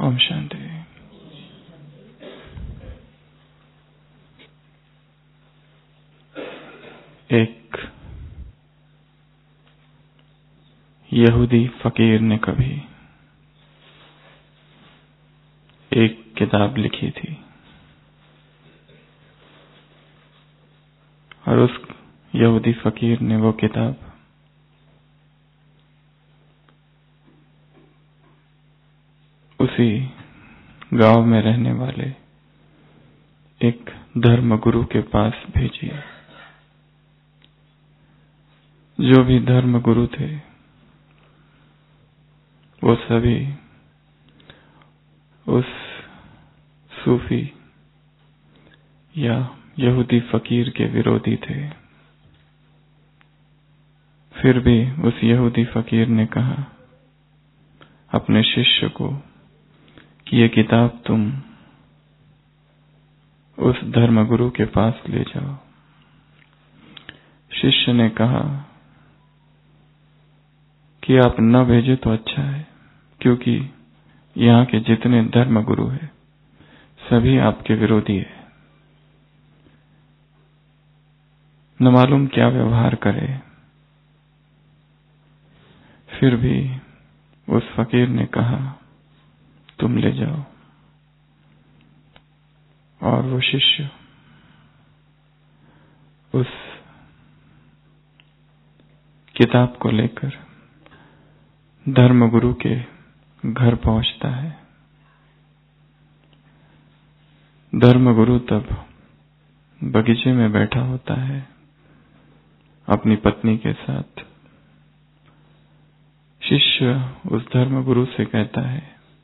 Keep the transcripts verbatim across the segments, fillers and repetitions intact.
ओम शांति। एक यहूदी फकीर ने कभी एक किताब लिखी थी और उस यहूदी फकीर ने वो किताब उसी गांव में रहने वाले एक धर्मगुरु के पास भेजी। जो भी धर्मगुरु थे वो सभी उस सूफी या यहूदी फकीर के विरोधी थे। फिर भी उस यहूदी फकीर ने कहा अपने शिष्य को कि ये किताब तुम उस धर्मगुरु के पास ले जाओ। शिष्य ने कहा कि आप न भेजे तो अच्छा है, क्योंकि यहाँ के जितने धर्मगुरु हैं सभी आपके विरोधी हैं। न मालूम क्या व्यवहार करे। फिर भी उस फकीर ने कहा तुम ले जाओ। और वो शिष्य उस किताब को लेकर धर्मगुरु के घर पहुंचता है। धर्मगुरु तब बगीचे में बैठा होता है अपनी पत्नी के साथ। शिष्य उस धर्मगुरु से कहता है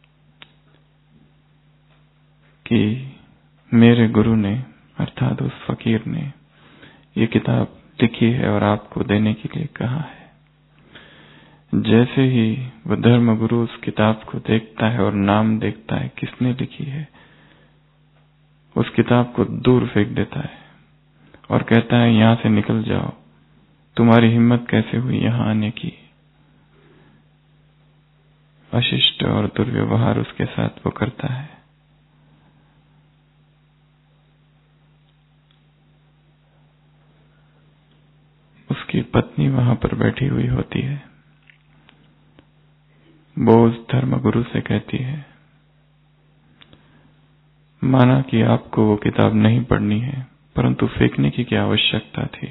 कि मेरे गुरु ने अर्थात उस फकीर ने ये किताब लिखी है और आपको देने के लिए कहा है। जैसे ही वह धर्मगुरु उस किताब को देखता है और नाम देखता है किसने लिखी है, उस किताब को दूर फेंक देता है और कहता है यहां से निकल जाओ, तुम्हारी हिम्मत कैसे हुई यहां आने की। अशिष्ट और दुर्व्यवहार उसके साथ वो करता है। उसकी पत्नी वहां पर बैठी हुई होती है। वो उस धर्मगुरु से कहती है माना कि आपको वो किताब नहीं पढ़नी है, परंतु फेंकने की क्या आवश्यकता थी।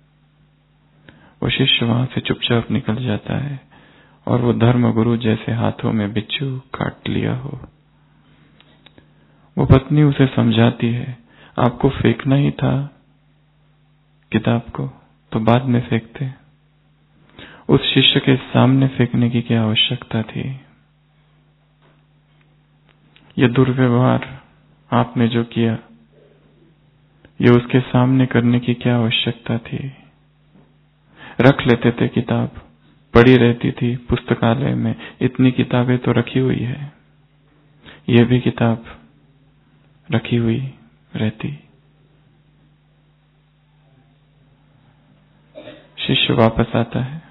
वो शिष्य वहां से चुपचाप निकल जाता है और वो धर्मगुरु जैसे हाथों में बिच्छू काट लिया हो। वो पत्नी उसे समझाती है आपको फेंकना ही था किताब को तो बाद में फेंकते। उस शिष्य के सामने फेंकने की क्या आवश्यकता थी। यह दुर्व्यवहार आपने जो किया ये उसके सामने करने की क्या आवश्यकता थी। रख लेते थे किताब, पड़ी रहती थी पुस्तकालय में। इतनी किताबें तो रखी हुई है, ये भी किताब रखी हुई रहती। शिष्य वापस आता है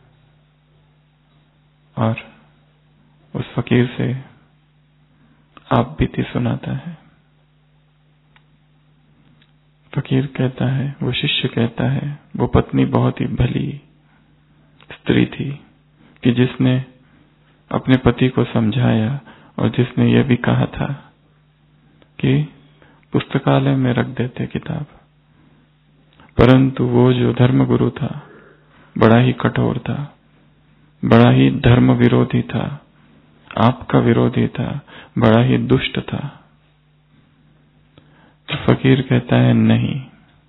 और उस फकीर से आप बीती सुनाता है। फकीर कहता है, वो शिष्य कहता है, वो पत्नी बहुत ही भली स्त्री थी कि जिसने अपने पति को समझाया और जिसने ये भी कहा था कि पुस्तकालय में रख देते किताब। परंतु वो जो धर्मगुरु था बड़ा ही कठोर था, बड़ा ही धर्म विरोधी था, आपका विरोधी था, बड़ा ही दुष्ट था। तो फकीर कहता है नहीं,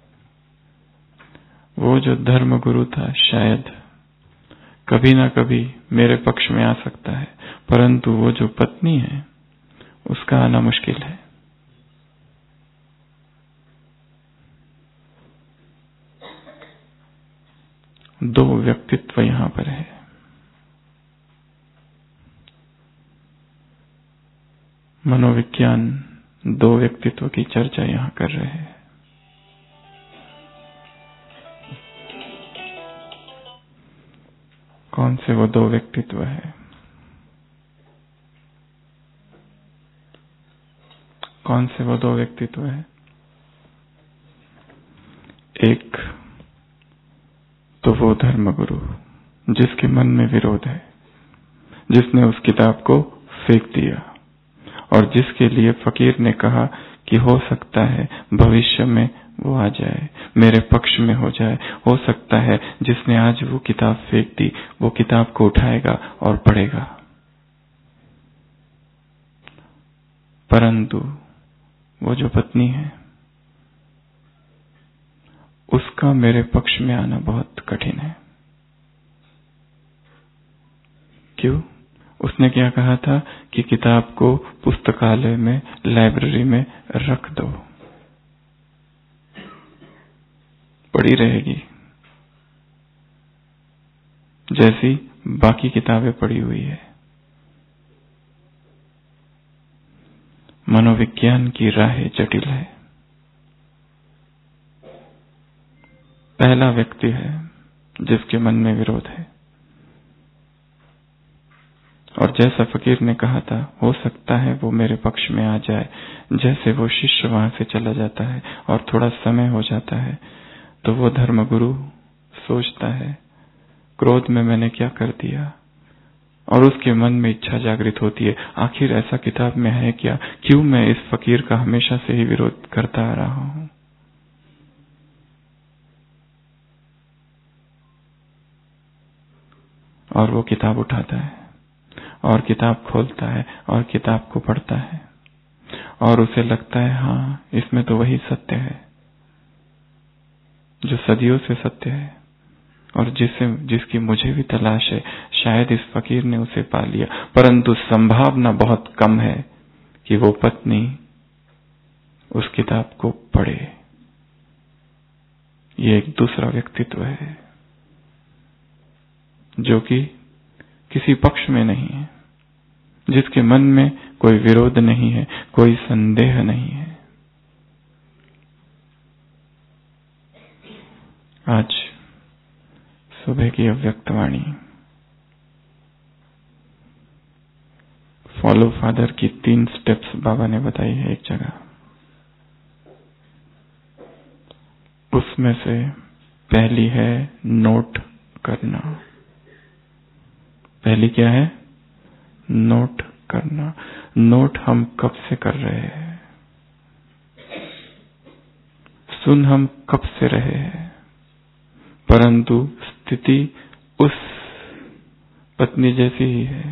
वो जो धर्मगुरु था शायद कभी ना कभी मेरे पक्ष में आ सकता है, परंतु वो जो पत्नी है उसका आना मुश्किल है। दो व्यक्तित्व यहां पर है। मनोविज्ञान दो व्यक्तित्व की चर्चा यहां कर रहे हैं। कौन से वो दो व्यक्तित्व है। कौन से वो दो व्यक्तित्व है? एक तो वो धर्मगुरु जिसके मन में विरोध है, जिसने उस किताब को फेंक दिया और जिसके लिए फकीर ने कहा कि हो सकता है भविष्य में वो आ जाए, मेरे पक्ष में हो जाए। हो सकता है जिसने आज वो किताब फेंक दी वो किताब को उठाएगा और पढ़ेगा। परंतु वो जो पत्नी है उसका मेरे पक्ष में आना बहुत कठिन है। क्यों? उसने क्या कहा था कि किताब को पुस्तकालय में, लाइब्रेरी में रख दो, पड़ी रहेगी जैसी बाकी किताबें पड़ी हुई है। मनोविज्ञान की राह जटिल है। पहला व्यक्ति है जिसके मन में विरोध है, और जैसा फकीर ने कहा था हो सकता है वो मेरे पक्ष में आ जाए। जैसे वो शिष्य वहां से चला जाता है और थोड़ा समय हो जाता है तो वो धर्मगुरु सोचता है क्रोध में मैंने क्या कर दिया, और उसके मन में इच्छा जागृत होती है आखिर ऐसा किताब में है क्या, क्यों मैं इस फकीर का हमेशा से ही विरोध करता आ रहा हूं। और वो किताब उठाता है और किताब खोलता है और किताब को पढ़ता है और उसे लगता है हाँ इसमें तो वही सत्य है जो सदियों से सत्य है और जिसे जिसकी मुझे भी तलाश है। शायद इस फकीर ने उसे पा लिया, परंतु संभावना बहुत कम है कि वो पत्नी उस किताब को पढ़े। ये एक दूसरा व्यक्तित्व है जो कि किसी पक्ष में नहीं है, जिसके मन में कोई विरोध नहीं है, कोई संदेह नहीं है। आज सुबह की अव्यक्तवाणी फॉलो फादर की तीन स्टेप्स बाबा ने बताई है एक जगह। उसमें से पहली है नोट करना। पहली क्या है? नोट करना। नोट हम कब से कर रहे हैं? सुन हम कब से रहे हैं, परंतु स्थिति उस पत्नी जैसी ही है।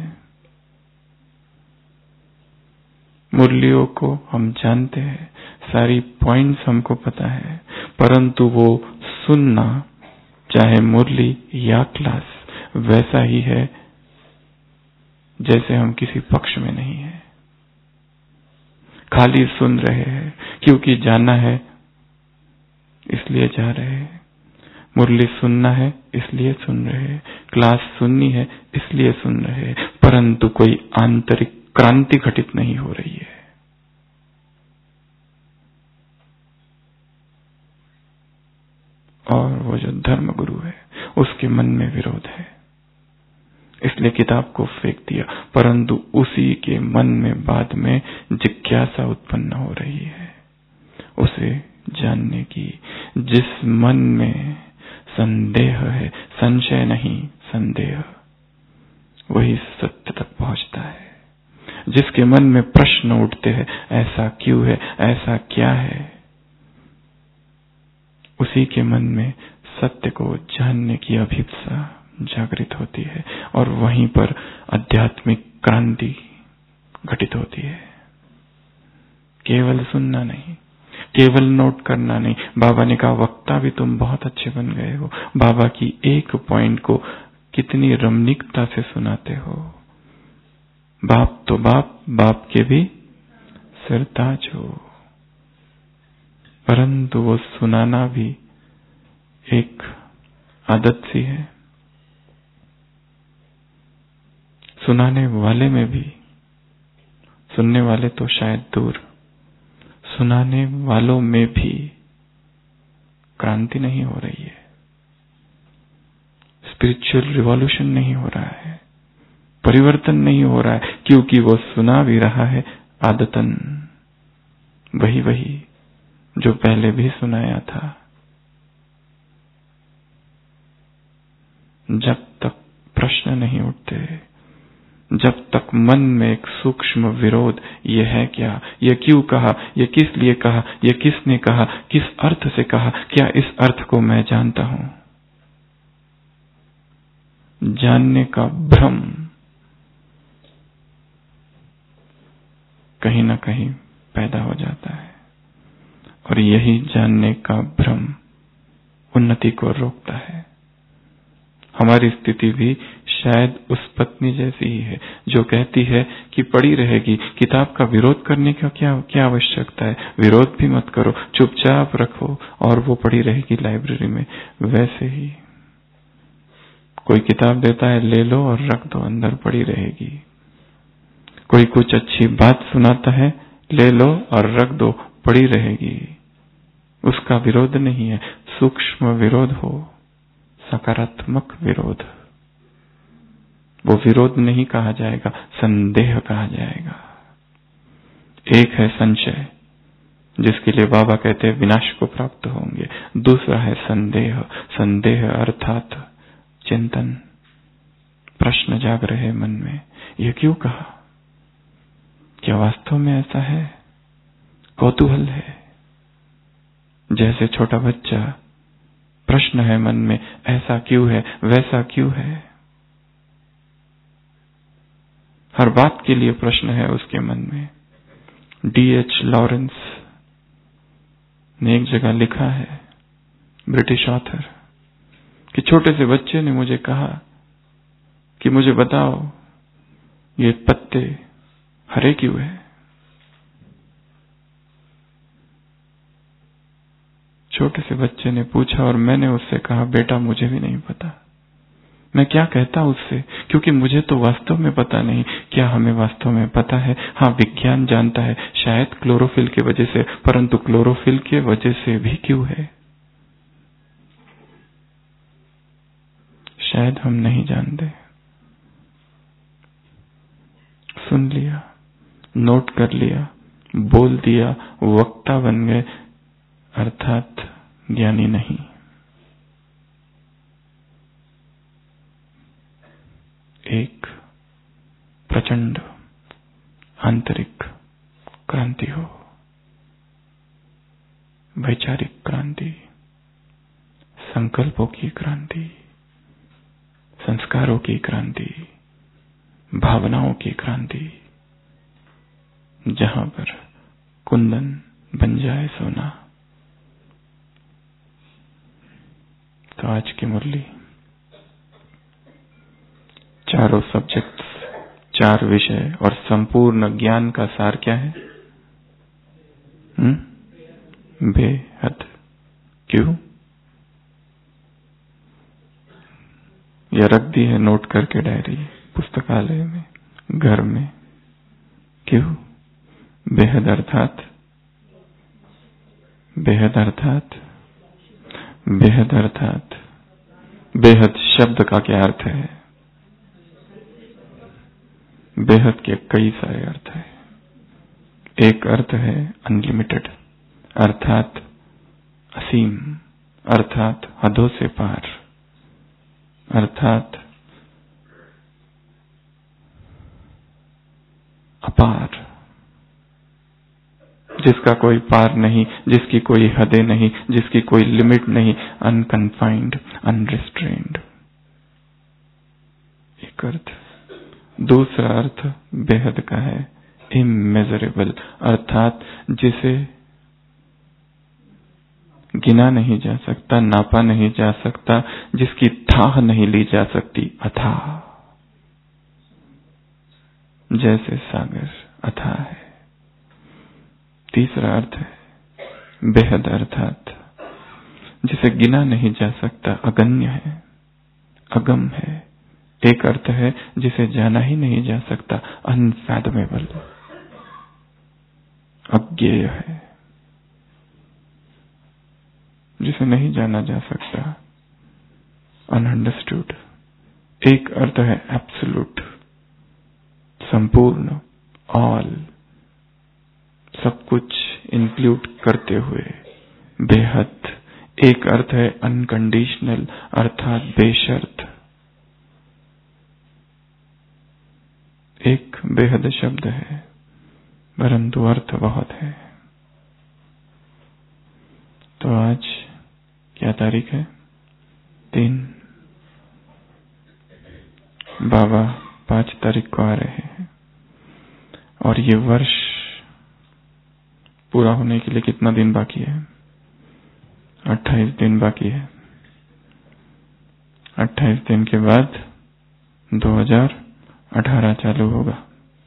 मुरलियों को हम जानते हैं, सारी पॉइंट्स हमको पता है, परंतु वो सुनना चाहे मुरली या क्लास वैसा ही है जैसे हम किसी पक्ष में नहीं है। खाली सुन रहे हैं क्योंकि जाना है इसलिए जा रहे हैं, मुरली सुनना है इसलिए सुन रहे हैं, क्लास सुननी है इसलिए सुन रहे हैं, परंतु कोई आंतरिक क्रांति घटित नहीं हो रही है। और वो जो धर्मगुरु है उसके मन में विरोध है, इसलिए किताब को फेंक दिया, परंतु उसी के मन में बाद में जिज्ञासा उत्पन्न हो रही है उसे जानने की। जिस मन में संदेह है, संशय नहीं संदेह, वही सत्य तक पहुंचता है। जिसके मन में प्रश्न उठते हैं ऐसा क्यों है, ऐसा क्या है, उसी के मन में सत्य को जानने की अभिप्सा जागृत होती है और वहीं पर आध्यात्मिक क्रांति घटित होती है। केवल सुनना नहीं, केवल नोट करना नहीं। बाबा ने कहा वक्ता भी तुम बहुत अच्छे बन गए हो, बाबा की एक पॉइंट को कितनी रमणीकता से सुनाते हो। बाप तो बाप, बाप के भी सिरताज हो, परंतु वो सुनाना भी एक आदत सी है। सुनाने वाले में भी, सुनने वाले तो शायद दूर, सुनाने वालों में भी क्रांति नहीं हो रही है, स्पिरिचुअल रिवॉल्यूशन नहीं हो रहा है, परिवर्तन नहीं हो रहा है, क्योंकि वो सुना भी रहा है आदतन। वही वही जो पहले भी सुनाया था। जब तक प्रश्न नहीं उठते, जब तक मन में एक सूक्ष्म विरोध, ये है क्या, ये क्यों कहा, ये किस लिए कहा, ये किसने कहा, किस अर्थ से कहा, क्या इस अर्थ को मैं जानता हूं, जानने का भ्रम कहीं ना कहीं पैदा हो जाता है। और यही जानने का भ्रम उन्नति को रोकता है। हमारी स्थिति भी शायद उस पत्नी जैसी ही है जो कहती है कि पड़ी रहेगी, किताब का विरोध करने का क्या क्या आवश्यकता है, विरोध भी मत करो, चुपचाप रखो और वो पड़ी रहेगी लाइब्रेरी में। वैसे ही कोई किताब देता है, ले लो और रख दो, अंदर पड़ी रहेगी। कोई कुछ अच्छी बात सुनाता है, ले लो और रख दो, पड़ी रहेगी। उसका विरोध नहीं है, सूक्ष्म विरोध हो, सकारात्मक विरोध, वो विरोध नहीं कहा जाएगा, संदेह कहा जाएगा। एक है संशय, जिसके लिए बाबा कहते हैं विनाश को प्राप्त होंगे। दूसरा है संदेह, संदेह अर्थात चिंतन, प्रश्न जाग रहे मन में, यह क्यों कहा, क्या वास्तव में ऐसा है, कौतूहल है। जैसे छोटा बच्चा, प्रश्न है मन में, ऐसा क्यों है, वैसा क्यों है, हर बात के लिए प्रश्न है उसके मन में। डी एच लॉरेंस ने एक जगह लिखा है, ब्रिटिश ऑथर, कि छोटे से बच्चे ने मुझे कहा कि मुझे बताओ ये पत्ते हरे क्यों है। छोटे से बच्चे ने पूछा और मैंने उससे कहा, बेटा मुझे भी नहीं पता, मैं क्या कहता उससे, क्योंकि मुझे तो वास्तव में पता नहीं। क्या हमें वास्तव में पता है? हाँ, विज्ञान जानता है, शायद क्लोरोफिल की वजह से, परंतु क्लोरोफिल की वजह से भी क्यों है, शायद हम नहीं जानते। सुन लिया, नोट कर लिया, बोल दिया, वक्ता बन गए, अर्थात ज्ञानी नहीं। एक प्रचंड आंतरिक क्रांति हो, वैचारिक क्रांति, संकल्पों की क्रांति, संस्कारों की क्रांति, भावनाओं की क्रांति, जहां पर कुंदन बन जाए सोना। तो आज की मुरली, चारों सब्जेक्ट्स, चार विषय और संपूर्ण ज्ञान का सार क्या है? हम्म बेहद। क्यों? यह रख दी है नोट करके डायरी, पुस्तकालय में, घर में। क्यों? बेहद अर्थात बेहद अर्थात बेहद अर्थात बेहद शब्द का क्या अर्थ है? बेहद के कई सारे अर्थ है। एक अर्थ है अनलिमिटेड, अर्थात असीम, अर्थात हदों से पार, अर्थात अपार, जिसका कोई पार नहीं, जिसकी कोई हदें नहीं, जिसकी कोई लिमिट नहीं, अनकन्फाइंड, अनरिस्ट्रेन्ड। एक अर्थ। दूसरा अर्थ बेहद का है इमेजरेबल, अर्थात जिसे गिना नहीं जा सकता, नापा नहीं जा सकता, जिसकी थाह नहीं ली जा सकती, अथाह, जैसे सागर अथाह है। तीसरा अर्थ है बेहद, अर्थात जिसे गिना नहीं जा सकता, अगण्य है, अगम है। एक अर्थ है जिसे जाना ही नहीं जा सकता, अनफैथमेबल, अज्ञेय है, जिसे नहीं जाना जा सकता, अनअंडरस्टूड। एक अर्थ है एब्सोल्यूट, संपूर्ण, ऑल, सब कुछ इंक्लूड करते हुए बेहद एक अर्थ है अनकंडीशनल अर्थात बेशर्त। एक बेहद शब्द है परंतु अर्थ बहुत है। तो आज क्या तारीख है? तीन। बाबा पांच तारीख को आ रहे हैं और ये वर्ष पूरा होने के लिए कितना दिन बाकी है? अट्ठाईस दिन बाकी है। अट्ठाईस दिन के बाद दो हज़ार अठारह चालू होगा।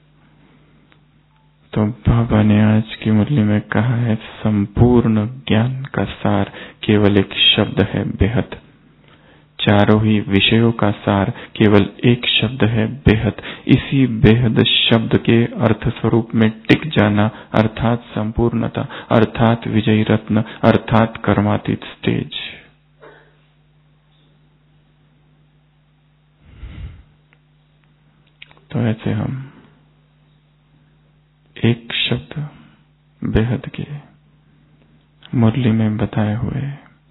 तो बाबा ने आज की मुरली में कहा है संपूर्ण ज्ञान का सार केवल एक शब्द है बेहद। चारों ही विषयों का सार केवल एक शब्द है बेहद। इसी बेहद शब्द के अर्थ स्वरूप में टिक जाना अर्थात संपूर्णता अर्थात विजयी रत्न अर्थात कर्मातीत स्टेज। तो ऐसे हम एक शब्द बेहद के मुरली में बताए हुए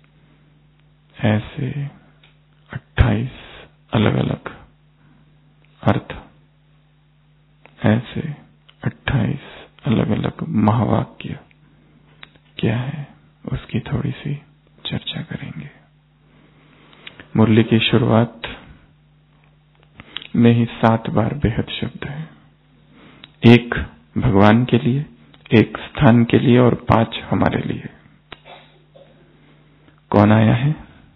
ऐसे अट्ठाईस अलग अलग अर्थ, ऐसे अट्ठाईस अलग अलग महावाक्य क्या है उसकी थोड़ी सी चर्चा करेंगे। मुरली की शुरुआत में ही सात बार बेहद शब्द है। एक भगवान के लिए, एक स्थान के लिए और पांच हमारे लिए। कौन आया है?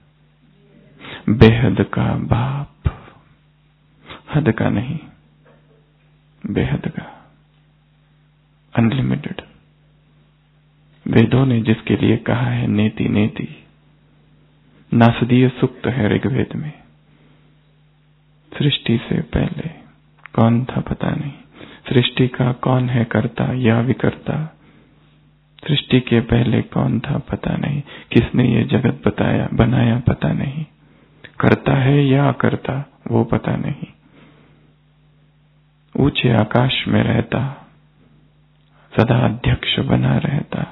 बेहद का बाप, हद का नहीं, बेहद का, अनलिमिटेड। वेदों ने जिसके लिए कहा है नेति नेति, नासदीय सूक्त है ऋग्वेद में। सृष्टि से पहले कौन था पता नहीं, सृष्टि का कौन है कर्ता या विकर्ता, सृष्टि के पहले कौन था पता नहीं, किसने ये जगत बताया बनाया पता नहीं, करता है या अकर्ता वो पता नहीं, ऊंचे आकाश में रहता, सदा अध्यक्ष बना रहता,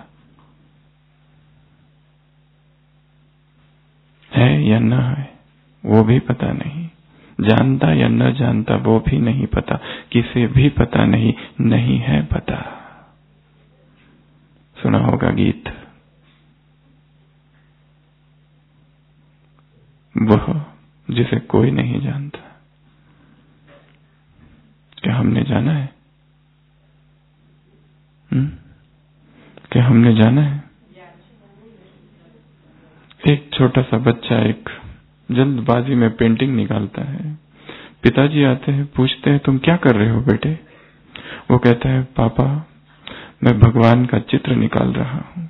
है या न है वो भी पता नहीं, जानता या न जानता वो भी नहीं पता, किसे भी पता नहीं, नहीं है पता। सुना होगा गीत, वह जिसे कोई नहीं जानता। क्या हमने जाना है? हुँ? क्या हमने जाना है? एक छोटा सा बच्चा एक जल्दबाजी में पेंटिंग निकालता है। पिताजी आते हैं, पूछते हैं तुम क्या कर रहे हो बेटे? वो कहता है पापा मैं भगवान का चित्र निकाल रहा हूं।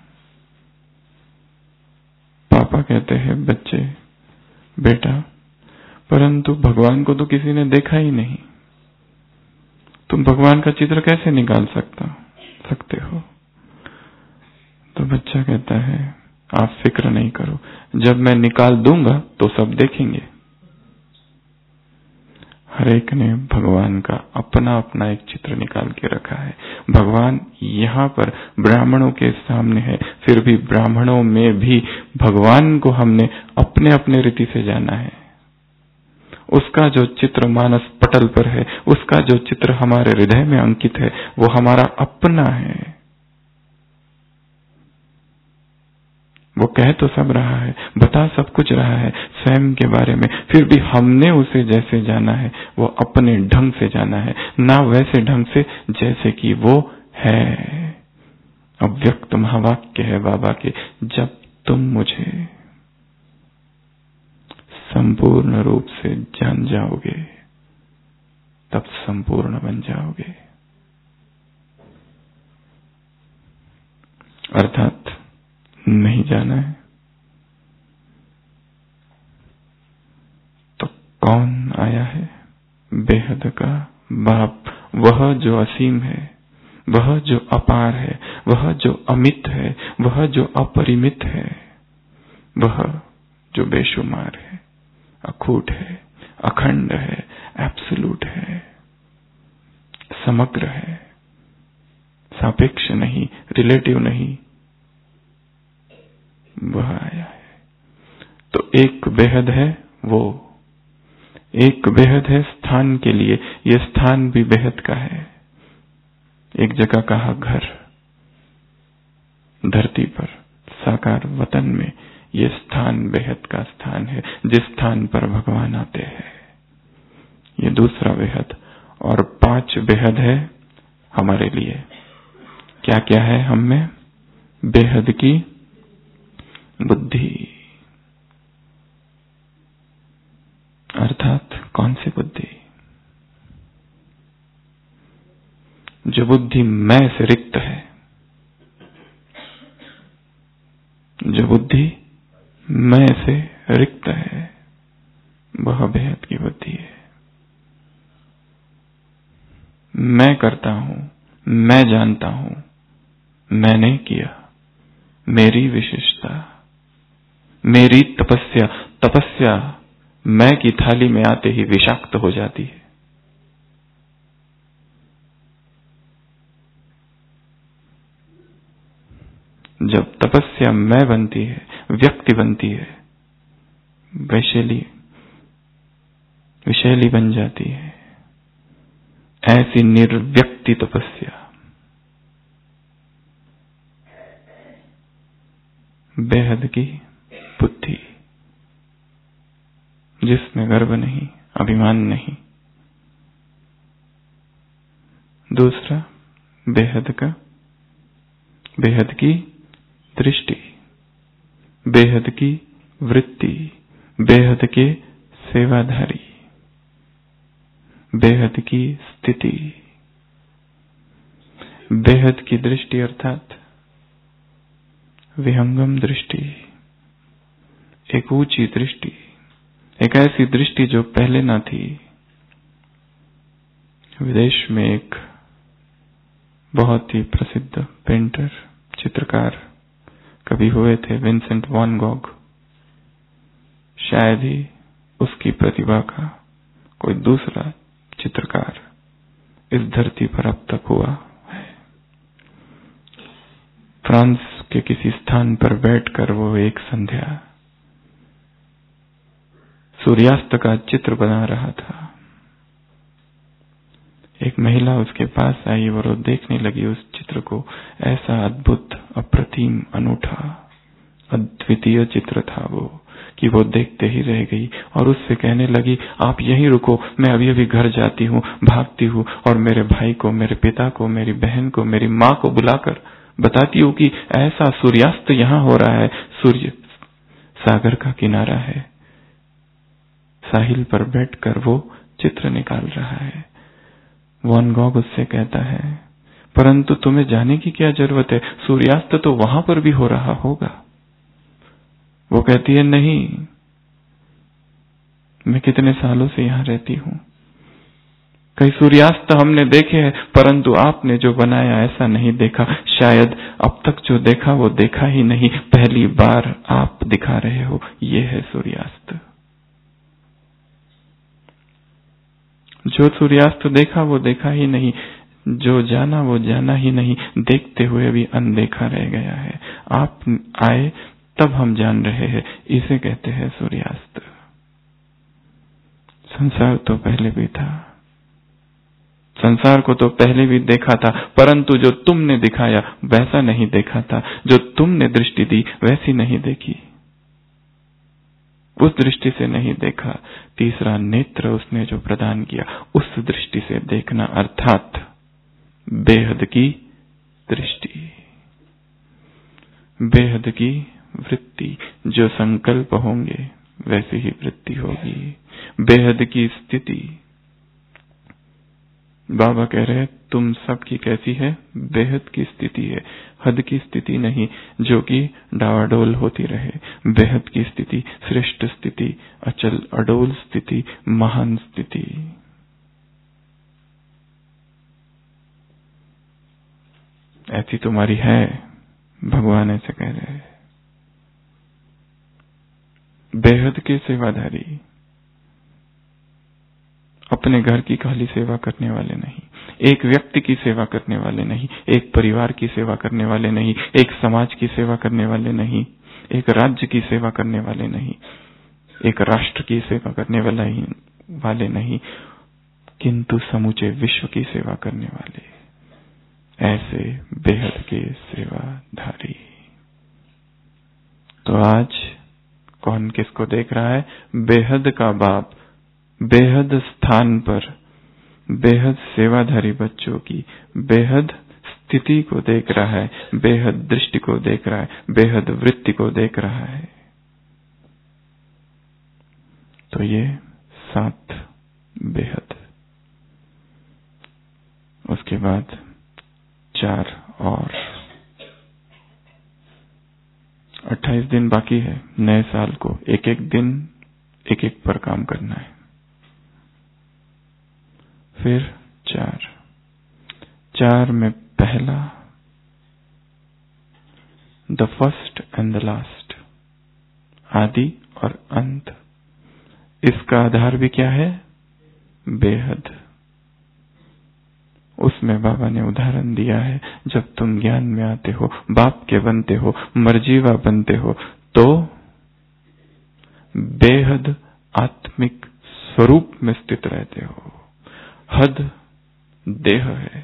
पापा कहते हैं बच्चे बेटा परंतु भगवान को तो किसी ने देखा ही नहीं, तुम भगवान का चित्र कैसे निकाल सकता सकते हो? तो बच्चा कहता है आप फिक्र नहीं करो, जब मैं निकाल दूंगा तो सब देखेंगे। हर एक ने भगवान का अपना अपना एक चित्र निकाल के रखा है। भगवान यहाँ पर ब्राह्मणों के सामने है, फिर भी ब्राह्मणों में भी भगवान को हमने अपने अपने रीति से जाना है। उसका जो चित्र मानस पटल पर है, उसका जो चित्र हमारे हृदय में अंकित है, वो हमारा अपना है। वो कह तो सब रहा है, बता सब कुछ रहा है स्वयं के बारे में, फिर भी हमने उसे जैसे जाना है वो अपने ढंग से जाना है, ना वैसे ढंग से जैसे कि वो है। अव्यक्त महावाक्य है बाबा के, जब तुम मुझे संपूर्ण रूप से जान जाओगे तब संपूर्ण बन जाओगे। अर्थात नहीं जाना है तो कौन आया है? बेहद का बाप, वह जो असीम है, वह जो अपार है, वह जो अमित है, वह जो अपरिमित है, वह जो बेशुमार है, अखूट है, अखंड है, एब्सोल्यूट है, समग्र है, सापेक्ष नहीं, रिलेटिव नहीं, वह आया है। तो एक बेहद है, वो एक बेहद है स्थान के लिए, ये स्थान भी बेहद का है। एक जगह कहा घर, धरती पर साकार वतन में ये स्थान बेहद का स्थान है, जिस स्थान पर भगवान आते हैं। ये दूसरा बेहद। और पांच बेहद है हमारे लिए। क्या क्या है हम में? बेहद की बुद्धि, अर्थात कौन सी बुद्धि? जो बुद्धि मैं से रिक्त है, जो बुद्धि मैं से रिक्त है, वह बेहद की बुद्धि है। मैं करता हूं, मैं जानता हूं, मैंने किया, मेरी विशेषता, मेरी तपस्या। तपस्या मैं की थाली में आते ही विषाक्त हो जाती है। जब तपस्या मैं बनती है, व्यक्ति बनती है, वैशैली विशैली बन जाती है। ऐसी निर्व्यक्ति तपस्या बेहद की बुद्धि, जिसमें गर्व नहीं, अभिमान नहीं। दूसरा बेहद का, बेहद की दृष्टि, बेहद की वृत्ति, बेहद के सेवाधारी, बेहद की स्थिति। बेहद की दृष्टि अर्थात विहंगम दृष्टि, एक ऊंची दृष्टि, एक ऐसी दृष्टि जो पहले ना थी। विदेश में एक बहुत ही प्रसिद्ध पेंटर, चित्रकार कभी हुए थे, विंसेंट वैन गॉग। शायद ही उसकी प्रतिभा का कोई दूसरा चित्रकार इस धरती पर अब तक हुआ है। फ्रांस के किसी स्थान पर बैठकर वो एक संध्या सूर्यास्त का चित्र बना रहा था। एक महिला उसके पास आई और वो देखने लगी उस चित्र को। ऐसा अद्भुत, अप्रतिम, अनूठा, अद्वितीय चित्र था वो कि वो देखते ही रह गई और उससे कहने लगी, आप यहीं रुको, मैं अभी अभी घर जाती हूँ, भागती हूँ और मेरे भाई को, मेरे पिता को, मेरी बहन को, मेरी माँ को बुलाकर बताती हूँ कि ऐसा सूर्यास्त यहाँ हो रहा है। सूर्य सागर का किनारा है, साहिल पर बैठकर वो चित्र निकाल रहा है। वैन गॉग उससे कहता है, परंतु तुम्हें जाने की क्या जरूरत है, सूर्यास्त तो वहां पर भी हो रहा होगा। वो कहती है, नहीं, मैं कितने सालों से यहां रहती हूं, कई सूर्यास्त हमने देखे हैं, परंतु आपने जो बनाया ऐसा नहीं देखा। शायद अब तक जो देखा वो देखा ही नहीं, पहली बार आप दिखा रहे हो, ये है सूर्यास्त। जो सूर्यास्त देखा वो देखा ही नहीं, जो जाना वो जाना ही नहीं, देखते हुए भी अनदेखा रह गया है। आप आए तब हम जान रहे हैं, इसे कहते हैं सूर्यास्त। संसार तो पहले भी था, संसार को तो पहले भी देखा था, परंतु जो तुमने दिखाया वैसा नहीं देखा था, जो तुमने दृष्टि दी वैसी नहीं देखी, उस दृष्टि से नहीं देखा। तीसरा नेत्र उसने जो प्रदान किया, उस दृष्टि से देखना, अर्थात बेहद की दृष्टि, बेहद की वृत्ति। जो संकल्प होंगे वैसी ही वृत्ति होगी। बेहद की स्थिति, बाबा कह रहे हैं तुम सबकी कैसी है? बेहद की स्थिति है, हद की स्थिति नहीं जो कि डावाडोल होती रहे। बेहद की स्थिति, श्रेष्ठ स्थिति, अचल अडोल स्थिति, महान स्थिति। ऐसी तुम्हारी है, भगवान ऐसे कह रहे हैं। बेहद के सेवाधारी, अपने घर की खाली सेवा करने वाले नहीं, एक व्यक्ति की सेवा करने वाले नहीं, एक परिवार की सेवा करने वाले नहीं, एक समाज की सेवा करने वाले नहीं, एक राज्य की सेवा करने वाले नहीं, एक राष्ट्र की सेवा करने वाला ही वाले नहीं, किंतु समूचे विश्व की सेवा करने वाले, ऐसे बेहद के सेवाधारी। तो आज कौन किसको देख रहा है? बेहद का बाप बेहद स्थान पर बेहद सेवाधारी बच्चों की बेहद स्थिति को देख रहा है, बेहद दृष्टि को देख रहा है, बेहद वृत्ति को देख रहा है। तो ये सात बेहद। उसके बाद चार और अट्ठाईस दिन बाकी है नए साल को। एक एक दिन एक एक पर काम करना है। फिर चार चार में पहला the first and the last, आदि और अंत। इसका आधार भी क्या है? बेहद। उसमें बाबा ने उदाहरण दिया है, जब तुम ज्ञान में आते हो, बाप के बनते हो, मर्जीवा बनते हो, तो बेहद आत्मिक स्वरूप में स्थित रहते हो। हद देह है,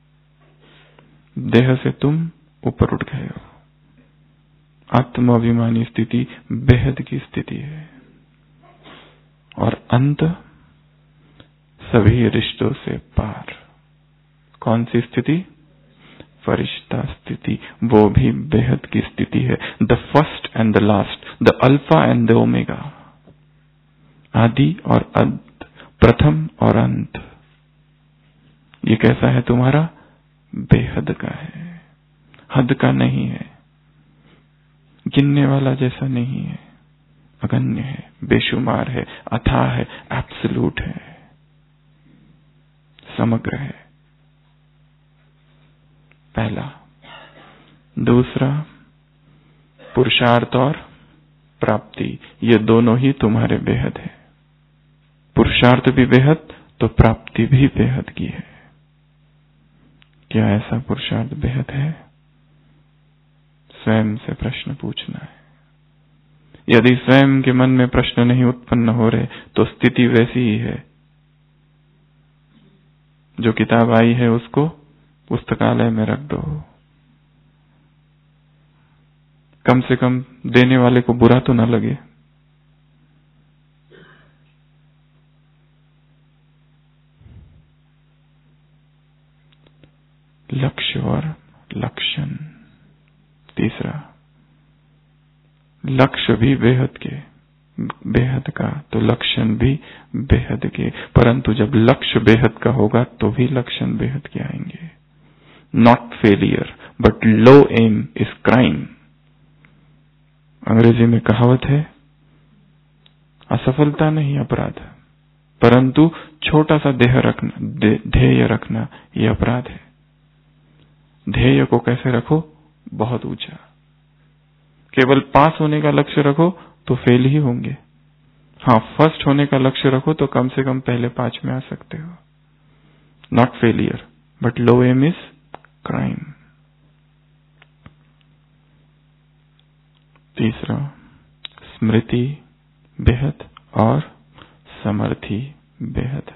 देह से तुम ऊपर उठ गए हो। आत्माभिमानी स्थिति बेहद की स्थिति है। और अंत सभी रिश्तों से पार। कौन सी स्थिति? फरिश्ता स्थिति। वो भी बेहद की स्थिति है। The first and the last, the alpha and the omega, आदि और अंत, प्रथम और अंत। ये कैसा है तुम्हारा? बेहद का है, हद का नहीं है, गिनने वाला जैसा नहीं है, अगण्य है, बेशुमार है, अथाह है, एब्सोल्यूट है, समग्र है। पहला। दूसरा, पुरुषार्थ और प्राप्ति, ये दोनों ही तुम्हारे बेहद है। पुरुषार्थ भी बेहद तो प्राप्ति भी बेहद की है। क्या ऐसा पुरुषार्थ बेहद है? स्वयं से प्रश्न पूछना है। यदि स्वयं के मन में प्रश्न नहीं उत्पन्न हो रहे तो स्थिति वैसी ही है। जो किताब आई है उसको पुस्तकालय में रख दो। कम से कम देने वाले को बुरा तो न लगे। लक्ष्य और लक्षण। तीसरा, लक्ष्य भी बेहद के, बेहद का, तो लक्षण भी बेहद के। परंतु जब लक्ष्य बेहद का होगा तो भी लक्षण बेहद के आएंगे। Not failure but low aim is crime. अंग्रेजी में कहावत है, असफलता नहीं अपराध, परंतु छोटा सा देह रखना, ध्येय रखना, यह अपराध है। ध्येय को कैसे रखो? बहुत ऊंचा। केवल पास होने का लक्ष्य रखो तो फेल ही होंगे। हाँ, फर्स्ट होने का लक्ष्य रखो तो कम से कम पहले पांच में आ सकते हो। Not failure but low aim is crime. तीसरा, स्मृति बेहद और समर्थि बेहद।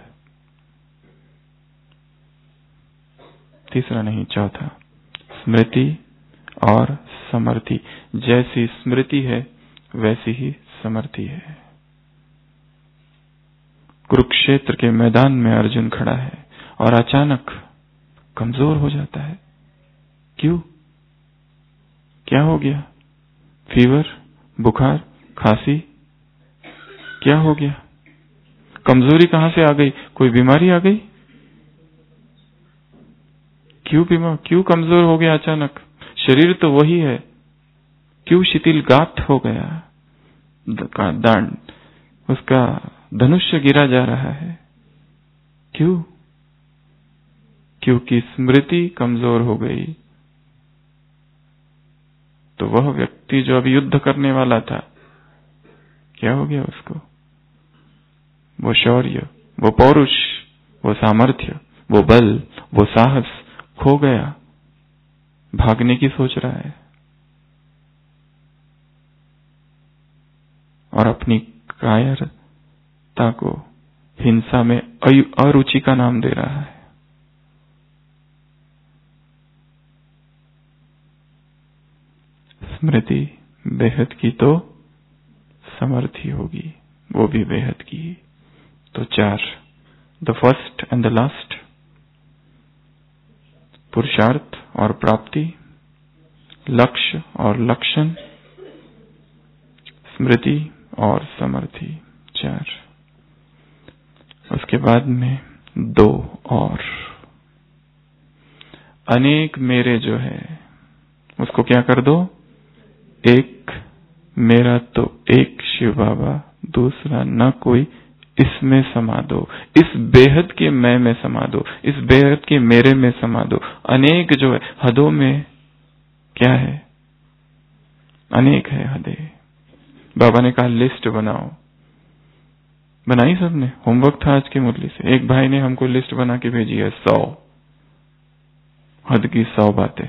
तीसरा नहीं, चौथा, स्मृति और समर्थि। जैसी स्मृति है वैसी ही समर्थि है। कुरुक्षेत्र के मैदान में अर्जुन खड़ा है और अचानक कमजोर हो जाता है। क्यों? क्या हो गया? फीवर, बुखार, खांसी, क्या हो गया? कमजोरी कहां से आ गई? कोई बीमारी आ गई? क्यों बीमार, क्यों कमजोर हो गया अचानक? शरीर तो वही है, क्यों शिथिल गात हो गया? दांड, उसका धनुष्य गिरा जा रहा है। क्यों? क्योंकि स्मृति कमजोर हो गई। तो वह व्यक्ति जो अभी युद्ध करने वाला था, क्या हो गया उसको? वो शौर्य, वो पौरुष, वो सामर्थ्य, वो बल, वो साहस खो गया, भागने की सोच रहा है और अपनी कायरता को हिंसा में अरुचि का नाम दे रहा है। स्मृति बेहद की तो समर्थी होगी, वो भी बेहद की। तो चार, the first and the last, पुरुषार्थ और प्राप्ति, लक्ष्य और लक्षण, स्मृति और समर्थी, चार। उसके बाद में दो और, अनेक मेरे जो है उसको क्या कर दो, एक मेरा तो एक शिव बाबा, दूसरा न कोई, इसमें समा दो, इस बेहद के मैं में समा दो, इस बेहद के मेरे में समा दो। अनेक जो है, हदों में क्या है, अनेक है हदें। बाबा ने कहा लिस्ट बनाओ, बनाई सबने, होमवर्क था आज की मुरली से। एक भाई ने हमको लिस्ट बना के भेजी है, सौ हद की सौ बातें।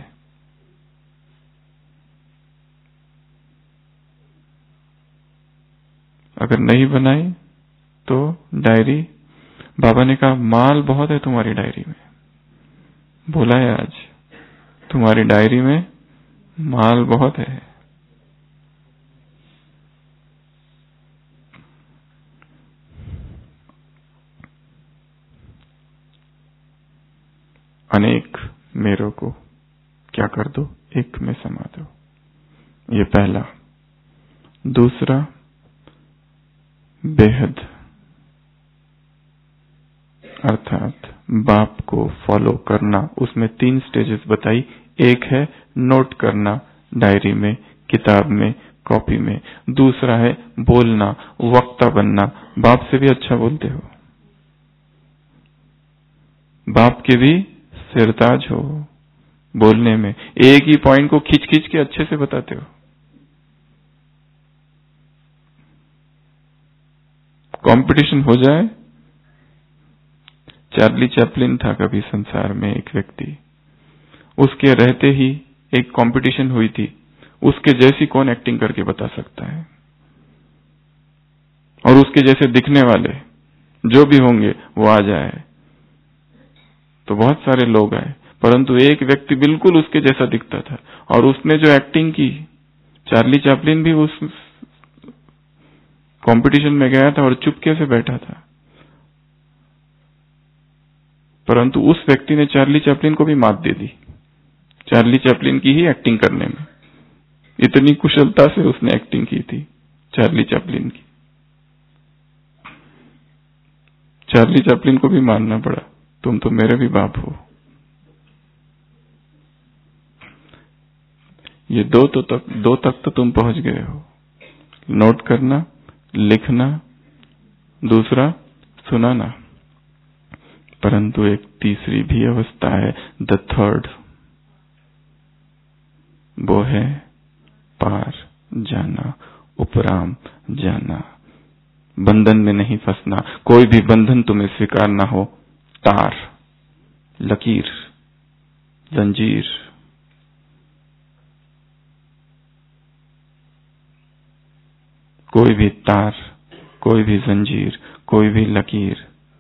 अगर नहीं बनाई तो डायरी, बाबा ने कहा माल बहुत है तुम्हारी डायरी में, बोला है आज तुम्हारी डायरी में माल बहुत है। अनेक मेरों को क्या कर दो, एक में समा दो, ये पहला। दूसरा, बेहद अर्थात बाप को फॉलो करना। उसमें तीन स्टेजेस बताई। एक है नोट करना, डायरी में, किताब में, कॉपी में। दूसरा है बोलना, वक्ता बनना, बाप से भी अच्छा बोलते हो, बाप के भी सिरताज हो बोलने में, एक ही पॉइंट को खींच खींच के अच्छे से बताते हो। कंपटीशन हो जाए। चार्ली चैपलिन था कभी संसार में एक व्यक्ति, उसके रहते ही एक कंपटीशन हुई थी, उसके जैसी कौन एक्टिंग करके बता सकता है, और उसके जैसे दिखने वाले जो भी होंगे वो आ जाए। तो बहुत सारे लोग आए, परंतु एक व्यक्ति बिल्कुल उसके जैसा दिखता था, और उसने जो एक्टिंग की, चार्ली चैपलिन भी उस कंपटीशन में गया था और चुपके से बैठा था, परंतु उस व्यक्ति ने चार्ली चैपलिन को भी मात दे दी, चार्ली चैपलिन की ही एक्टिंग करने में। इतनी कुशलता से उसने एक्टिंग की थी चार्ली चैपलिन की। चार्ली चैपलिन को भी मानना पड़ा, तुम तो मेरे भी बाप हो। ये दो तो तक दो तक तो तुम पहुंच गए हो, नोट करना, लिखना, दूसरा सुनाना। परंतु एक तीसरी भी अवस्था है, द थर्ड, वो है पार जाना, उपराम जाना, बंधन में नहीं फंसना। कोई भी बंधन तुम्हें स्वीकार ना हो, तार, लकीर, जंजीर, कोई भी तार, कोई भी जंजीर, कोई भी लकीर।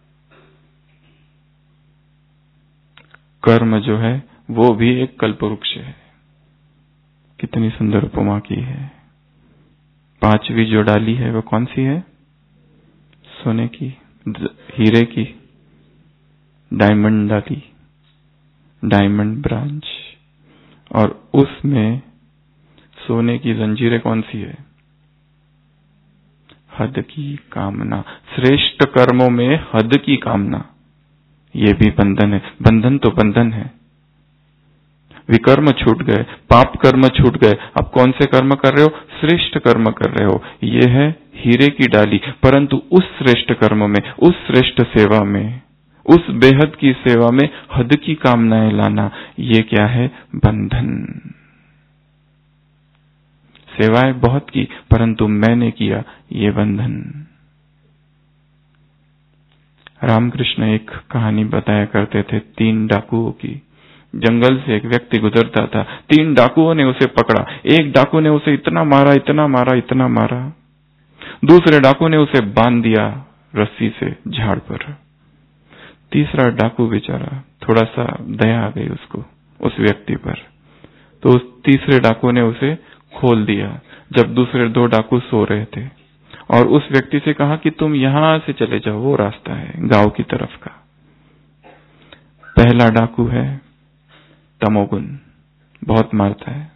कर्म जो है वो भी एक कल्पवृक्ष है। कितनी सुंदर उपमा की है। पांचवी जो डाली है वो कौन सी है? सोने की, हीरे की, डायमंड डाली, डायमंड ब्रांच, और उसमें सोने की जंजीरें कौन सी है? हद की कामना। श्रेष्ठ कर्मों में हद की कामना, ये भी बंधन है। बंधन तो बंधन है। विकर्म छूट गए, पाप कर्म छूट गए, अब कौन से कर्म कर रहे हो? श्रेष्ठ कर्म कर रहे हो। ये है हीरे की डाली। परंतु उस श्रेष्ठ कर्म में, उस श्रेष्ठ सेवा में, उस बेहद की सेवा में हद की कामनाएं लाना, ये क्या है? बंधन। सेवाएं बहुत की, परंतु मैंने किया, ये बंधन। रामकृष्ण एक कहानी बताया करते थे तीन डाकुओं की। जंगल से एक व्यक्ति गुजरता था, तीन डाकुओं ने उसे पकड़ा। एक डाकू ने उसे इतना मारा इतना मारा इतना मारा, दूसरे डाकू ने उसे बांध दिया रस्सी से झाड़ पर। तीसरा डाकू बेचारा, थोड़ा सा दया आ गई उसको उस व्यक्ति पर, तो उस तीसरे डाकू ने उसे खोल दिया जब दूसरे दो डाकू सो रहे थे, और उस व्यक्ति से कहा कि तुम यहां से चले जाओ, वो रास्ता है गांव की तरफ का। पहला डाकू है तमोगुण, बहुत मारता है।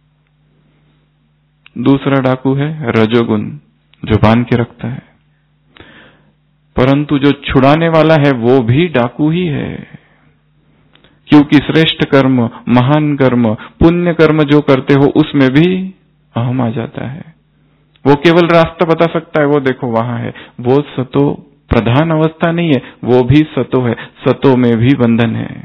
दूसरा डाकू है रजोगुण, जो बांध के रखता है। परंतु जो छुड़ाने वाला है वो भी डाकू ही है, क्योंकि श्रेष्ठ कर्म, महान कर्म, पुण्य कर्म जो करते हो उसमें भी अहम आ जाता है। वो केवल रास्ता बता सकता है, वो देखो वहां है, वो सतो प्रधान अवस्था नहीं है, वो भी सतो है। सतो में भी बंधन है,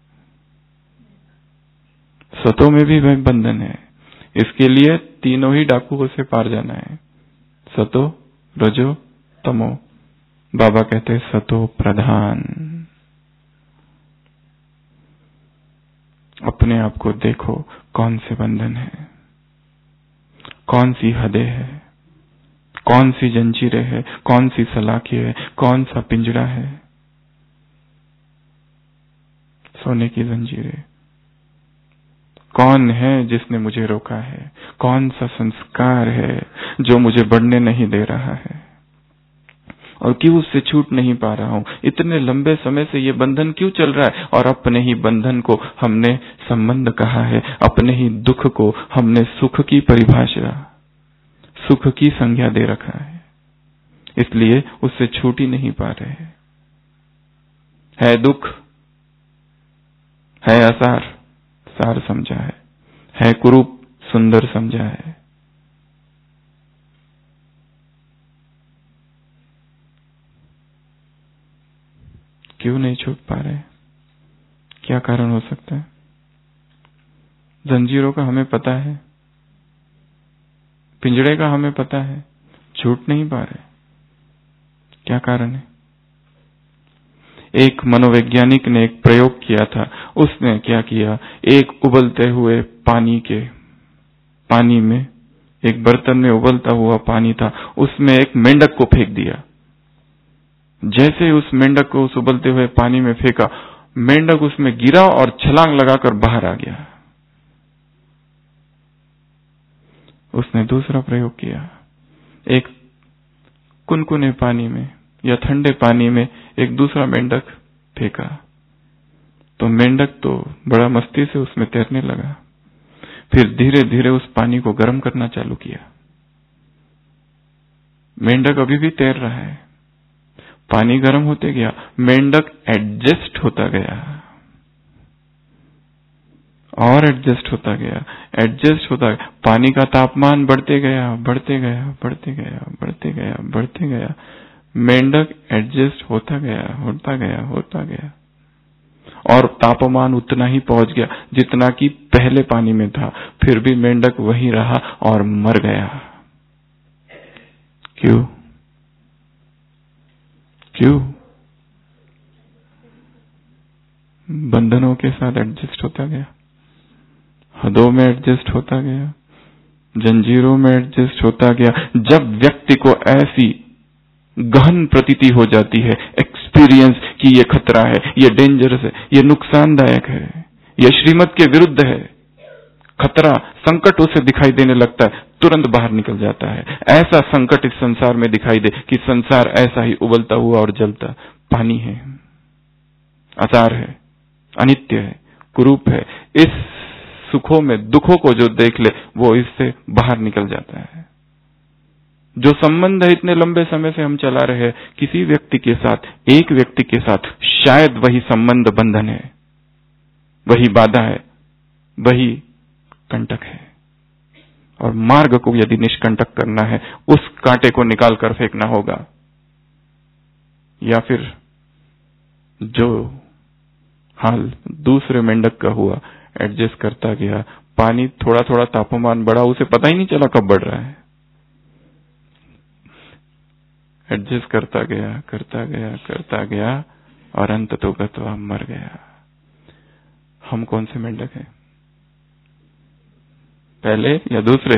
सतो में भी बंधन है। इसके लिए तीनों ही डाकुओं से पार जाना है, सतो रजो तमो। बाबा कहते हैं सतो प्रधान। अपने आप को देखो, कौन से बंधन है, कौन सी हदें है, कौन सी जंजीरें है, कौन सी सलाखें है, कौन सा पिंजरा है। सोने की जंजीरें। कौन है जिसने मुझे रोका है, कौन सा संस्कार है जो मुझे बढ़ने नहीं दे रहा है, और क्यों उससे छूट नहीं पा रहा हूं। इतने लंबे समय से ये बंधन क्यों चल रहा है, और अपने ही बंधन को हमने संबंध कहा है, अपने ही दुख को हमने सुख की परिभाषा, सुख की संज्ञा दे रखा है, इसलिए उससे छूट ही नहीं पा रहे। है दुख, है असार, सार समझा है, है कुरूप, सुंदर समझा है। क्यों नहीं छूट पा रहे, क्या कारण हो सकता है? जंजीरों का हमें पता है, पिंजड़े का हमें पता है, छूट नहीं पा रहे, क्या कारण है? एक मनोवैज्ञानिक ने एक प्रयोग किया था। उसने क्या किया, एक उबलते हुए पानी के पानी में, एक बर्तन में उबलता हुआ पानी था, उसमें एक मेंढक को फेंक दिया। जैसे उस मेंढक को उस उबलते हुए पानी में फेंका, मेंढक उसमें गिरा और छलांग लगाकर बाहर आ गया। उसने दूसरा प्रयोग किया, एक कुनकुने पानी में या ठंडे पानी में एक दूसरा मेंढक फेंका, तो मेंढक तो बड़ा मस्ती से उसमें तैरने लगा। फिर धीरे धीरे उस पानी को गर्म करना चालू किया। मेंढक अभी भी तैर रहा है, पानी गर्म होते गया, मेंढक एडजस्ट होता गया और एडजस्ट होता गया, एडजस्ट होता गया। पानी का तापमान बढ़ते गया, बढ़ते गया, बढ़ते गया, बढ़ते गया, बढ़ते गया। मेंढक एडजस्ट होता गया, होता गया, होता गया, और तापमान उतना ही पहुंच गया जितना कि पहले पानी में था। फिर भी मेंढक वहीं रहा और मर गया। क्यों? क्यों? बंधनों के साथ एडजस्ट होता गया, हदों में एडजस्ट होता गया, जंजीरों में एडजस्ट होता गया। जब व्यक्ति को ऐसी गहन प्रतीति हो जाती है, एक्सपीरियंस कि ये खतरा है, ये डेंजरस है, ये नुकसानदायक है, ये श्रीमत के विरुद्ध है, खतरा, संकट उसे दिखाई देने लगता है, तुरंत बाहर निकल जाता है। ऐसा संकट इस संसार में दिखाई दे कि संसार ऐसा ही उबलता हुआ और जलता पानी है, असार है, अनित्य है, कुरूप है। इस सुखों में दुखों को जो देख ले वो इससे बाहर निकल जाता है। जो संबंध है इतने लंबे समय से हम चला रहे हैं किसी व्यक्ति के साथ, एक व्यक्ति के साथ, शायद वही संबंध बंधन है, वही बाधा है, वही कंटक है। और मार्ग को यदि निष्कंटक करना है, उस कांटे को निकाल कर फेंकना होगा, या फिर जो हाल दूसरे मेंढक का हुआ, एडजस्ट करता गया, पानी थोड़ा थोड़ा तापमान बढ़ा, उसे पता ही नहीं चला कब बढ़ रहा है। एडजस्ट करता गया करता गया करता गया और अंत तो गत्वा मर गया। हम कौन से मेंढक हैं, पहले या दूसरे?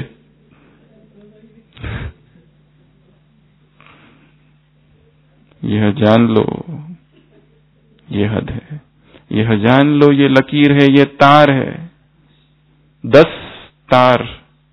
यह जान लो, ये हद है। यह जान लो, ये लकीर है, ये तार है। दस तार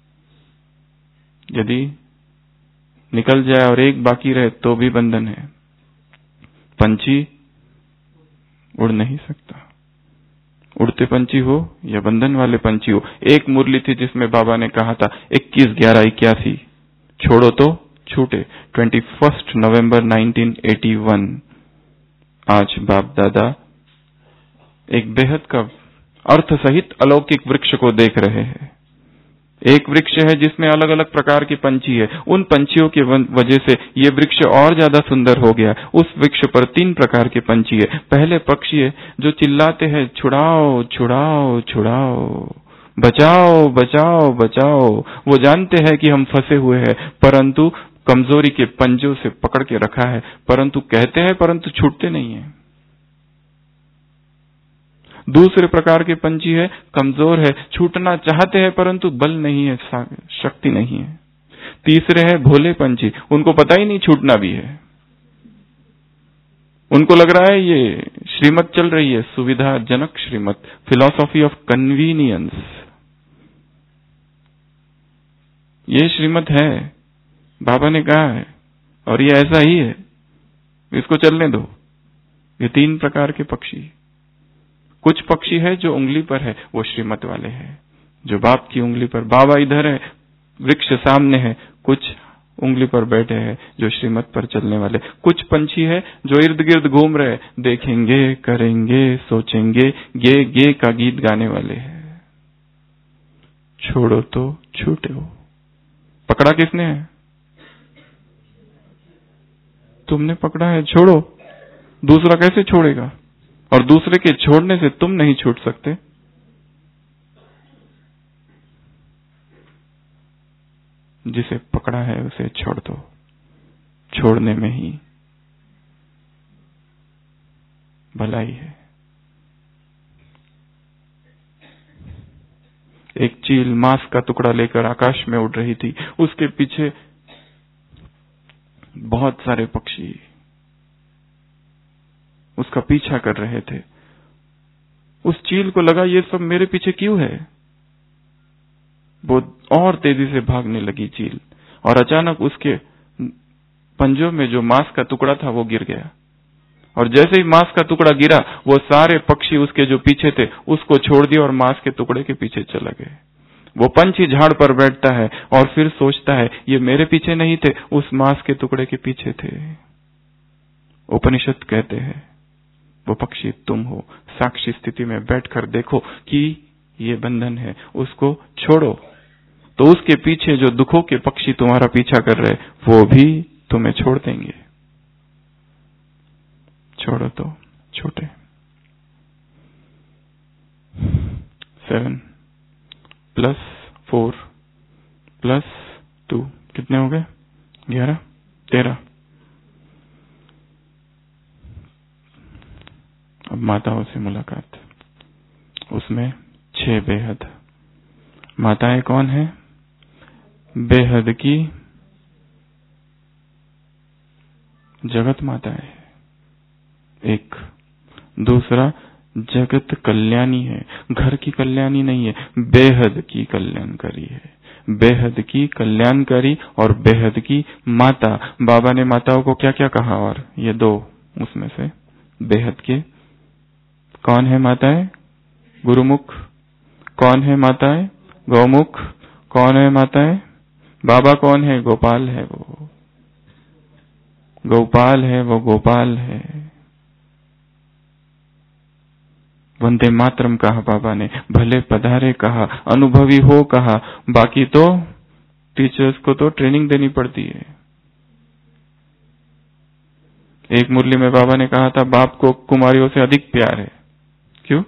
यदि निकल जाए और एक बाकी रहे तो भी बंधन है। पंछी उड़ नहीं सकता, उड़ते पंछी हो या बंधन वाले पंछी हो। एक मुरली थी जिसमें बाबा ने कहा था इक्कीस ग्यारह इक्यासी, छोड़ो तो छूटे। Twenty first November nineteen eighty one. आज बाप दादा एक बेहद का अर्थ सहित अलौकिक वृक्ष को देख रहे हैं। एक वृक्ष है जिसमें अलग अलग प्रकार के पंछी है। उन पंछियों की वजह से ये वृक्ष और ज्यादा सुंदर हो गया। उस वृक्ष पर तीन प्रकार के पंछी है। पहले पक्षी है जो चिल्लाते हैं छुड़ाओ छुड़ाओ छुड़ाओ, बचाओ बचाओ बचाओ। वो जानते हैं कि हम फंसे हुए हैं, परंतु कमजोरी के पंजों से पकड़ के रखा है, परंतु कहते हैं परंतु छूटते नहीं है। दूसरे प्रकार के पंछी है कमजोर है, छूटना चाहते हैं परंतु बल नहीं है, शक्ति नहीं है। तीसरे है भोले पंछी, उनको पता ही नहीं छूटना भी है। उनको लग रहा है ये श्रीमत चल रही है, सुविधाजनक श्रीमत, फिलॉसफी ऑफ कन्वीनियंस। ये श्रीमत है, बाबा ने कहा है और ये ऐसा ही है, इसको चलने दो। ये तीन प्रकार के पक्षी। कुछ पक्षी है जो उंगली पर है, वो श्रीमत वाले हैं, जो बाप की उंगली पर, बाबा इधर है, वृक्ष सामने है। कुछ उंगली पर बैठे हैं जो श्रीमत पर चलने वाले। कुछ पंछी है जो इर्द गिर्द घूम रहे, देखेंगे करेंगे सोचेंगे, गे गे का गीत गाने वाले हैं। छोड़ो तो छूटे हो। पकड़ा किसने है? तुमने पकड़ा है, छोड़ो। दूसरा कैसे छोड़ेगा? और दूसरे के छोड़ने से तुम नहीं छूट सकते। जिसे पकड़ा है उसे छोड़ दो। छोड़ने में ही भलाई है। एक चील मांस का टुकड़ा लेकर आकाश में उड़ रही थी, उसके पीछे बहुत सारे पक्षी उसका पीछा कर रहे थे। उस चील को लगा ये सब मेरे पीछे क्यों है। वो और तेजी से भागने लगी चील, और अचानक उसके पंजों में जो मांस का टुकड़ा था वो गिर गया। और जैसे ही मांस का टुकड़ा गिरा, वो सारे पक्षी उसके जो पीछे थे उसको छोड़ दिया और मांस के टुकड़े के पीछे चला गए। वो पंछी झाड़ पर बैठता है और फिर सोचता है ये मेरे पीछे नहीं थे, उस मांस के टुकड़े के पीछे थे। उपनिषद कहते हैं वो पक्षी तुम हो। साक्षी स्थिति में बैठकर देखो कि ये बंधन है, उसको छोड़ो तो उसके पीछे जो दुखों के पक्षी तुम्हारा पीछा कर रहे वो भी तुम्हें छोड़ देंगे। छोड़ो तो छोटे। Seven plus four plus two कितने हो गए? ग्यारह, तेरह। अब माताओं से मुलाकात। उसमें छह बेहद। माताएं कौन है? बेहद की जगत माताएं। एक दूसरा जगत कल्याणी है, घर की कल्याणी नहीं है, बेहद की कल्याणकारी है। बेहद की कल्याणकारी और बेहद की माता। बाबा ने माताओं को क्या क्या कहा? और ये दो उसमें से बेहद के कौन है माताएं? गुरुमुख। कौन है माताएं? गौमुख। कौन है माताएं? बाबा कौन है? गोपाल है। वो गोपाल है, वो गोपाल है। वंदे मातरम कहा बाबा ने, भले पधारे कहा, अनुभवी हो कहा। बाकी तो टीचर्स को तो ट्रेनिंग देनी पड़ती है। एक मुरली में बाबा ने कहा था बाप को कुमारियों से अधिक प्यार है। क्यों?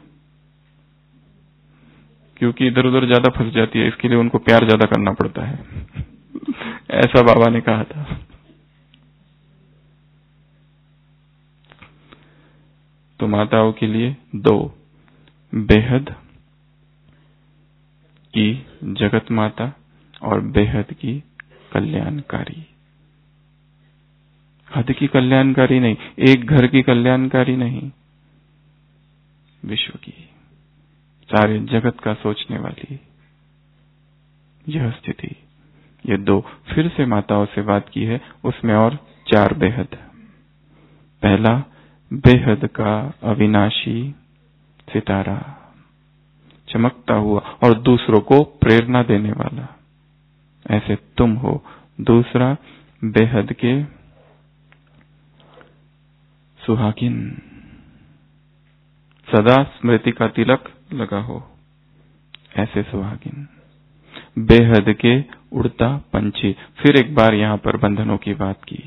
क्योंकि इधर उधर ज्यादा फंस जाती है, इसके लिए उनको प्यार ज्यादा करना पड़ता है। ऐसा बाबा ने कहा था। तो माताओं के लिए दो, बेहद की जगत माता और बेहद की कल्याणकारी। हद की कल्याणकारी नहीं, एक घर की कल्याणकारी नहीं, विश्व की, सारे जगत का सोचने वाली यह स्थिति। ये दो फिर से माताओं से बात की है, उसमें और चार बेहद। पहला, बेहद का अविनाशी सितारा, चमकता हुआ और दूसरों को प्रेरणा देने वाला, ऐसे तुम हो। दूसरा, बेहद के सुहागिन, सदा स्मृति का तिलक लगा हो, ऐसे सुहागिन। बेहद के उड़ता पंछी, फिर एक बार यहां पर बंधनों की बात की।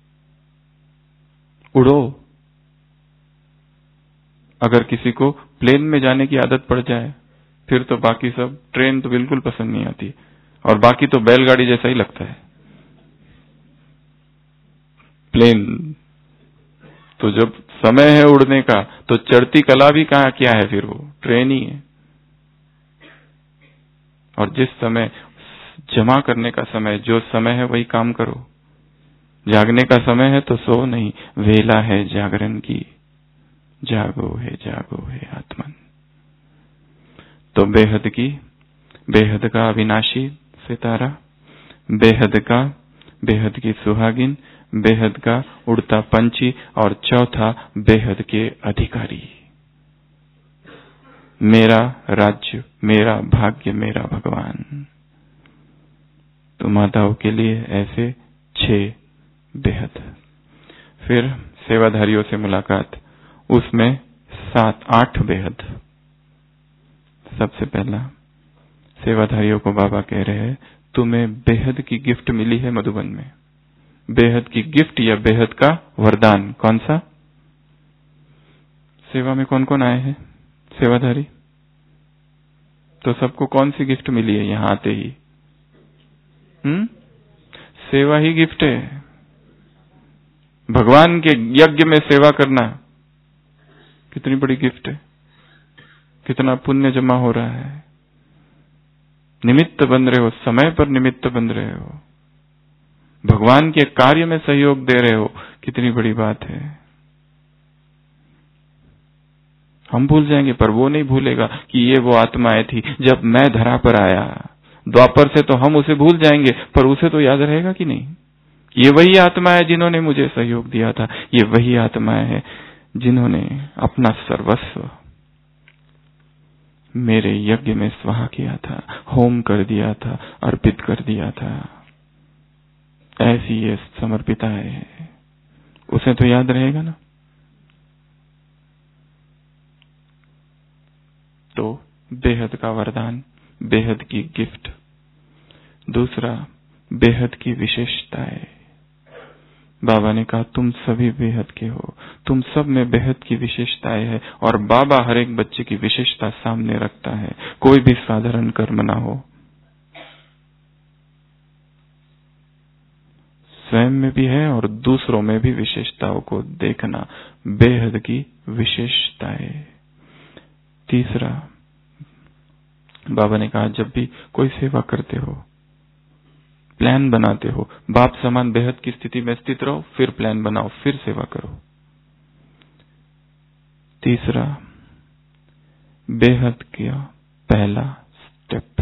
उड़ो। अगर किसी को प्लेन में जाने की आदत पड़ जाए फिर तो बाकी सब, ट्रेन तो बिल्कुल पसंद नहीं आती और बाकी तो बैलगाड़ी जैसा ही लगता है। प्लेन तो जब समय है उड़ने का तो चढ़ती कला भी कहाँ क्या है, फिर वो ट्रेन ही है। और जिस समय जमा करने का समय, जो समय है वही काम करो। जागने का समय है तो सो नहीं, वेला है जागरण की, जागो है जागो है आत्मन। तो बेहद की, बेहद का अविनाशी सितारा, बेहद का, बेहद की सुहागिन, बेहद का उड़ता पंछी और चौथा, बेहद के अधिकारी। मेरा राज्य, मेरा भाग्य, मेरा भगवान। तो माताओं के लिए ऐसे छह बेहद। फिर सेवाधारियों से मुलाकात, उसमें सात आठ बेहद। सबसे पहला, सेवाधारियों को बाबा कह रहे हैं, तुम्हें बेहद की गिफ्ट मिली है मधुबन में। बेहद की गिफ्ट या बेहद का वरदान कौन सा? सेवा में कौन कौन आए हैं सेवाधारी? तो सबको कौन सी गिफ्ट मिली है यहां आते ही? हम्म सेवा ही गिफ्ट है। भगवान के यज्ञ में सेवा करना कितनी बड़ी गिफ्ट है, कितना पुण्य जमा हो रहा है। निमित्त बन रहे हो, समय पर निमित्त बन रहे हो, भगवान के कार्य में सहयोग दे रहे हो, कितनी बड़ी बात है। हम भूल जाएंगे पर वो नहीं भूलेगा कि ये वो आत्माएं थी जब मैं धरा पर आया। द्वापर से तो हम उसे भूल जाएंगे पर उसे तो याद रहेगा कि नहीं। ये वही आत्मा है जिन्होंने मुझे सहयोग दिया था, ये वही आत्माएं है जिन्होंने अपना सर्वस्व मेरे यज्ञ में स्वाहा किया था, होम कर दिया था, अर्पित कर दिया था। ऐसी ये समर्पिता है, उसे तो याद रहेगा ना। तो बेहद का वरदान, बेहद की गिफ्ट। दूसरा, बेहद की विशेषताएं। बाबा ने कहा तुम सभी बेहद के हो, तुम सब में बेहद की विशेषताएं है और बाबा हर एक बच्चे की विशेषता सामने रखता है, कोई भी साधारण कर्म ना हो। स्वयं में भी है और दूसरों में भी विशेषताओं को देखना, बेहद की विशेषताएं। तीसरा, बाबा ने कहा जब भी कोई सेवा करते हो, प्लान बनाते हो, बाप समान बेहद की स्थिति में स्थित रहो, फिर प्लान बनाओ, फिर सेवा करो। तीसरा, बेहद का पहला स्टेप,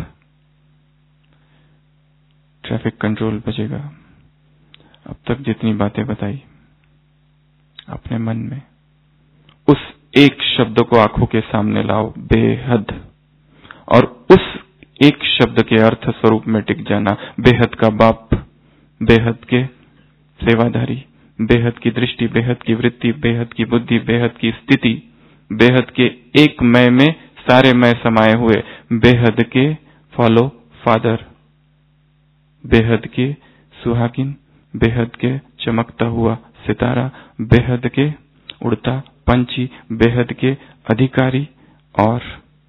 ट्रैफिक कंट्रोल बचेगा। अब तक जितनी बातें बताई अपने मन में, उस एक शब्द को आंखों के सामने लाओ, बेहद, और उस एक शब्द के अर्थ स्वरूप में टिक जाना। बेहद का बाप, बेहद के सेवाधारी, बेहद की दृष्टि, बेहद की वृत्ति, बेहद की बुद्धि, बेहद की स्थिति, बेहद के एक मैं में सारे मैं समाये हुए, बेहद के फॉलो फादर, बेहद के सुहागिन, बेहद के चमकता हुआ सितारा, बेहद के उड़ता पंछी, बेहद के अधिकारी। और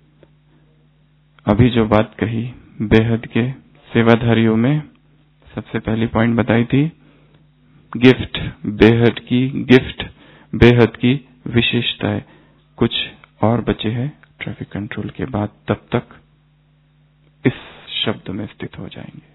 अभी जो बात कही बेहद के सेवाधारियों में, सबसे पहली पॉइंट बताई थी गिफ्ट, बेहद की गिफ्ट, बेहद की विशेषताएं कुछ और बचे हैं ट्रैफिक कंट्रोल के बाद, तब तक इस शब्द में स्थित हो जाएंगे।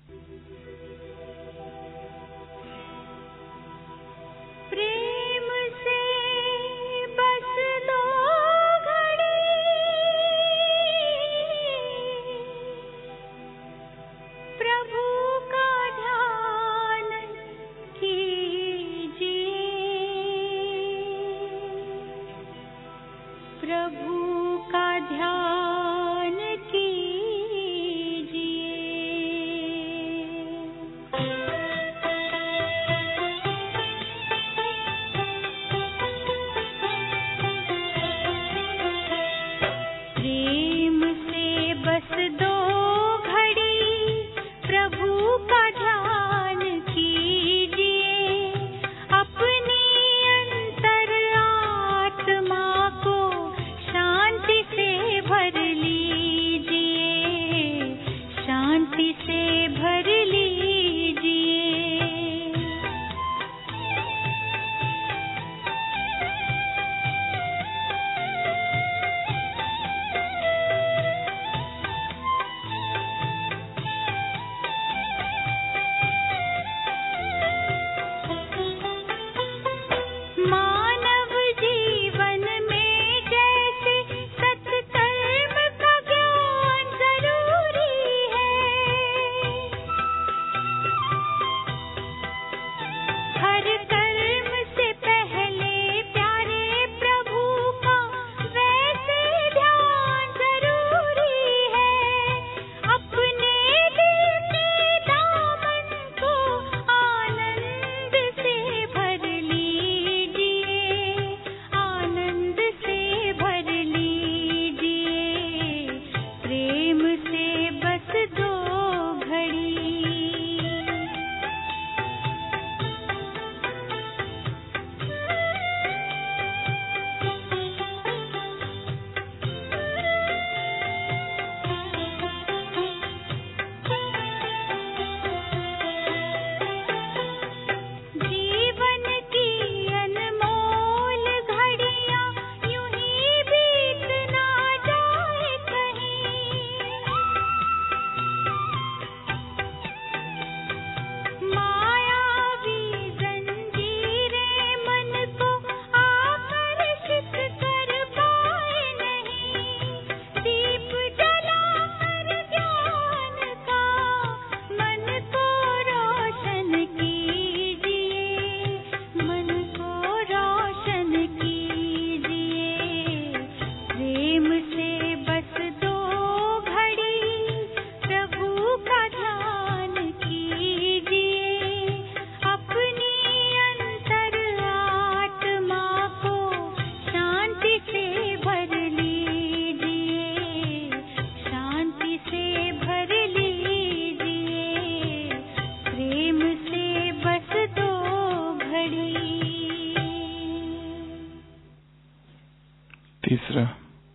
तीसरा,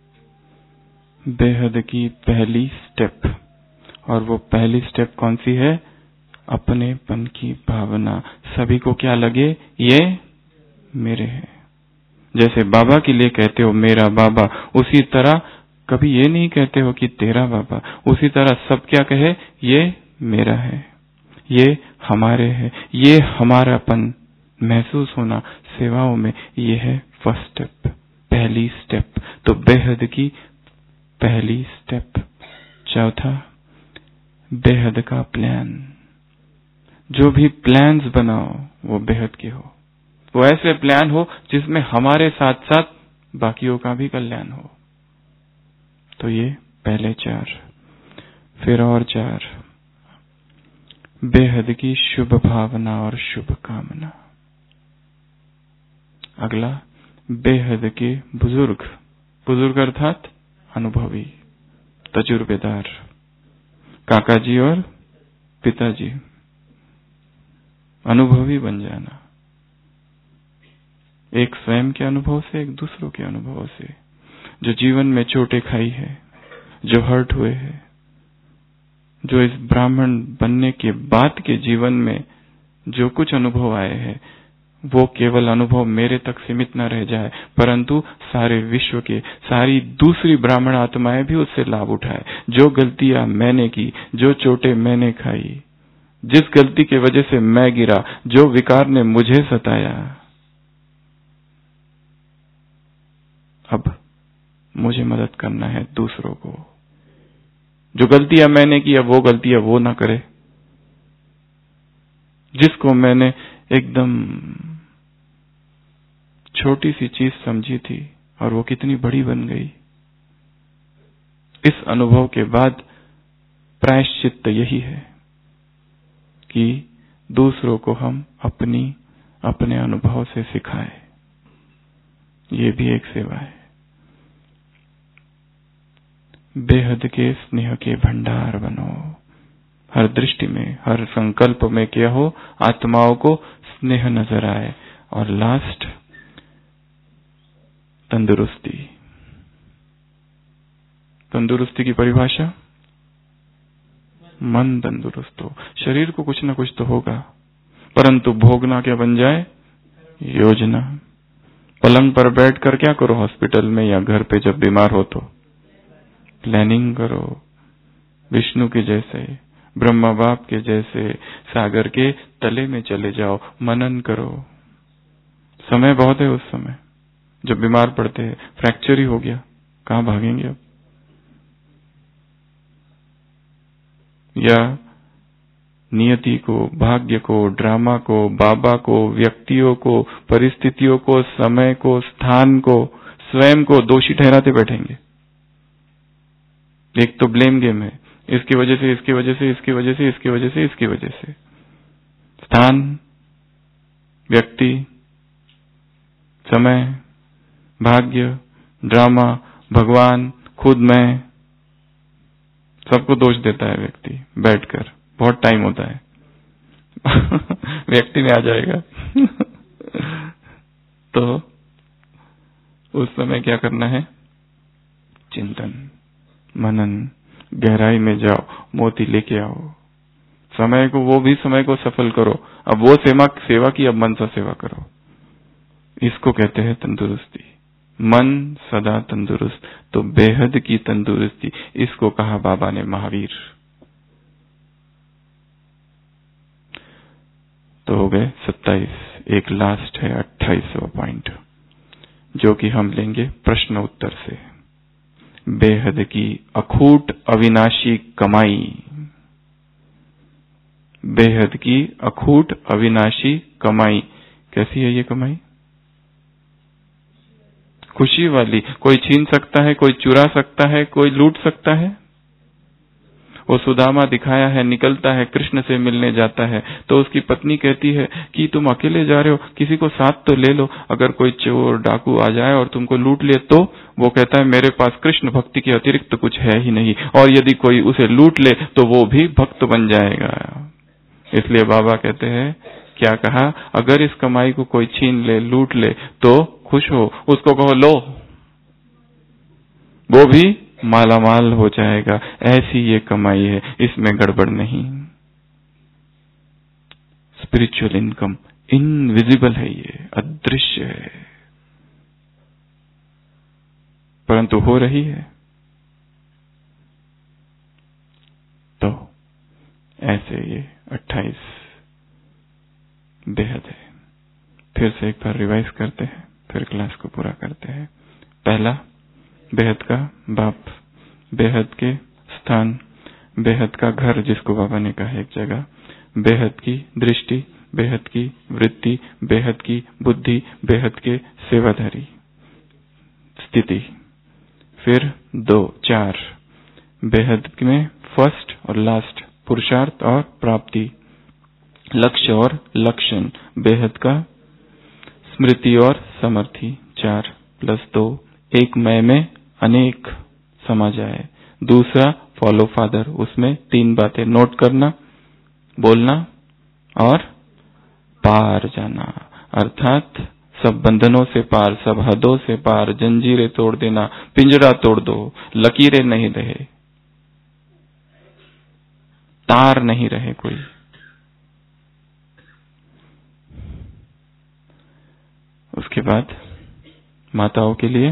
बेहद की पहली स्टेप। और वो पहली स्टेप कौन सी है? अपनेपन की भावना। सभी को क्या लगे? ये मेरे है। जैसे बाबा के लिए कहते हो मेरा बाबा, उसी तरह कभी ये नहीं कहते हो कि तेरा बाबा। उसी तरह सब क्या कहे? ये मेरा है, ये हमारे है, ये हमारापन महसूस होना सेवाओं में, ये है फर्स्ट स्टेप, पहली स्टेप। तो बेहद की पहली स्टेप। चौथा, बेहद का प्लान। जो भी प्लान्स बनाओ वो बेहद के हो। वो ऐसे प्लान हो जिसमें हमारे साथ साथ बाकियों का भी कल्याण हो। तो ये पहले चार, फिर और चार, बेहद की शुभ भावना और शुभ कामना। अगला, बेहद के बुजुर्ग। बुजुर्ग अर्थात अनुभवी, तजुर्बेदार, काका जी और पिताजी, अनुभवी बन जाना। एक स्वयं के अनुभव से, एक दूसरों के अनुभव से, जो जीवन में चोटें खाई है, जो हर्ट हुए हैं, जो इस ब्राह्मण बनने के बाद के जीवन में जो कुछ अनुभव आए हैं, वो केवल अनुभव मेरे तक सीमित न रह जाए, परंतु सारे विश्व के, सारी दूसरी ब्राह्मण आत्माएं भी उससे लाभ उठाए। जो गलतियां मैंने की, जो चोटें मैंने खाई, जिस गलती की वजह से मैं गिरा, जो विकार ने मुझे सताया, अब मुझे मदद करना है दूसरों को। जो गलतियां मैंने की, अब वो गलतियां वो ना करे। जिसको मैंने एकदम छोटी सी चीज समझी थी और वो कितनी बड़ी बन गई। इस अनुभव के बाद प्रायश्चित्त यही है कि दूसरों को हम अपनी अपने अनुभव से सिखाएं। ये भी एक सेवा है। बेहद के स्नेह के भंडार बनो। हर दृष्टि में, हर संकल्प में क्या हो, आत्माओं को स्नेह नजर आए। और लास्ट, तंदुरुस्ती। तंदुरुस्ती की परिभाषा, मन तंदुरुस्त हो। शरीर को कुछ ना कुछ तो होगा, परंतु भोगना क्या बन जाए, योजना। पलंग पर बैठकर क्या करो हॉस्पिटल में या घर पे जब बीमार हो तो प्लानिंग करो। विष्णु के जैसे, ब्रह्मा बाप के जैसे सागर के तले में चले जाओ, मनन करो। समय बहुत है उस समय जब बीमार पड़ते हैं, फ्रैक्चर ही हो गया, कहां भागेंगे अब। या नियति को, भाग्य को, ड्रामा को, बाबा को, व्यक्तियों को, परिस्थितियों को, समय को, स्थान को, स्वयं को दोषी ठहराते बैठेंगे। एक तो ब्लेम गेम है, इसकी वजह से, इसकी वजह से, इसकी वजह से, इसकी वजह से, इसकी वजह से। स्थान, व्यक्ति, समय, भाग्य, ड्रामा, भगवान, खुद मैं, सबको दोष देता है व्यक्ति बैठकर। बहुत टाइम होता है व्यक्ति में आ जाएगा तो उस समय क्या करना है, चिंतन, मनन, गहराई में जाओ, मोती लेके आओ। समय को, वो भी समय को सफल करो। अब वो सेवा सेवा की, अब मन सा सेवा करो। इसको कहते हैं तंदुरुस्ती। मन सदा तंदुरुस्त, तो बेहद की तंदुरुस्ती, इसको कहा बाबा ने महावीर। तो हो गए सत्ताईस। एक लास्ट है अट्ठाईसवां पॉइंट, जो कि हम लेंगे प्रश्न उत्तर से। बेहद की अखूट अविनाशी कमाई। बेहद की अखूट अविनाशी कमाई। कैसी है ये कमाई? खुशी वाली। कोई छीन सकता है, कोई चुरा सकता है, कोई लूट सकता है। वो सुदामा दिखाया है, निकलता है, कृष्ण से मिलने जाता है, तो उसकी पत्नी कहती है कि तुम अकेले जा रहे हो, किसी को साथ तो ले लो, अगर कोई चोर डाकू आ जाए और तुमको लूट ले तो। वो कहता है मेरे पास कृष्ण भक्ति के अतिरिक्त तो कुछ है ही नहीं, और यदि कोई उसे लूट ले तो वो भी भक्त बन जाएगा। इसलिए बाबा कहते हैं, क्या कहा, अगर इस कमाई को कोई छीन ले, लूट ले तो खुश हो, उसको कहो लो, वो भी मालामाल हो जाएगा। ऐसी ये कमाई है, इसमें गड़बड़ नहीं। स्पिरिचुअल इनकम इनविजिबल है, ये अदृश्य है, परंतु हो रही है। तो ऐसे ये अट्ठाईस बेहद है। फिर से एक बार रिवाइज करते हैं, फिर क्लास को पूरा करते हैं। पहला, बेहद का बाप, बेहद के स्थान, बेहद का घर, जिसको बाबा ने कहा एक जगह, बेहद की दृष्टि, बेहद की वृत्ति, बेहद की बुद्धि, बेहद के सेवाधारी स्थिति। फिर दो, चार, बेहद में फर्स्ट और लास्ट, पुरुषार्थ और प्राप्ति, लक्ष्य और लक्षण, बेहद का स्मृति और समर्थी। चार प्लस दो, एक मैं में अनेक समा जाए। दूसरा फॉलो फादर, उसमें तीन बातें नोट करना, बोलना और पार जाना, अर्थात सब बंधनों से पार, सब हदों से पार, जंजीरें तोड़ देना, पिंजरा तोड़ दो, लकीरें नहीं रहे, तार नहीं रहे कोई। उसके बाद माताओं के लिए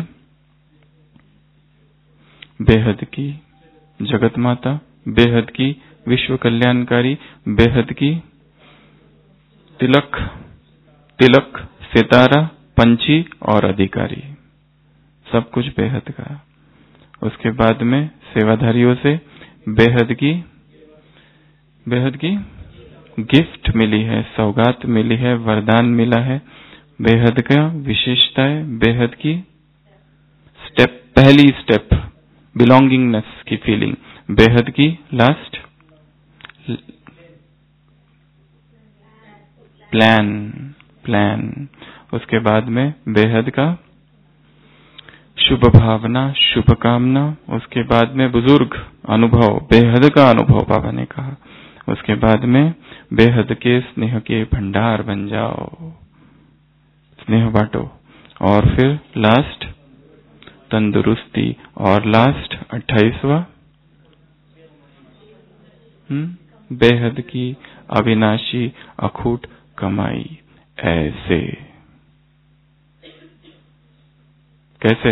बेहद की जगत माता, बेहद की विश्व कल्याणकारी, बेहद की तिलक तिलक सितारा, पंछी और अधिकारी, सब कुछ बेहद का। उसके बाद में सेवाधारियों से बेहद की बेहद की गिफ्ट मिली है, सौगात मिली है, वरदान मिला है। बेहद का विशेषता है, बेहद की स्टेप, पहली स्टेप बिलोंगिंगनेस की फीलिंग, बेहद की लास्ट प्लान प्लान उसके बाद में बेहद का शुभ भावना, शुभ कामना। उसके बाद में बुजुर्ग अनुभव, बेहद का अनुभव बाबा ने कहा। उसके बाद में बेहद के स्नेह के भंडार बन जाओ, स्नेह बांटो। और फिर लास्ट तंदुरुस्ती, और लास्ट अट्ठाईसवा हम्म बेहद की अविनाशी अखूट कमाई। ऐसे कैसे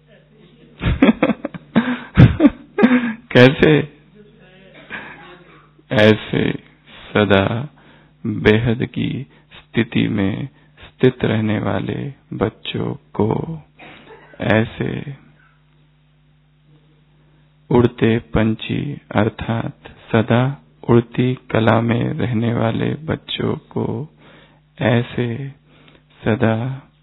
कैसे ऐसे सदा बेहद की स्थिति में स्थित रहने वाले बच्चों को, ऐसे उड़ते पंछी अर्थात सदा उड़ती कला में रहने वाले बच्चों को, ऐसे सदा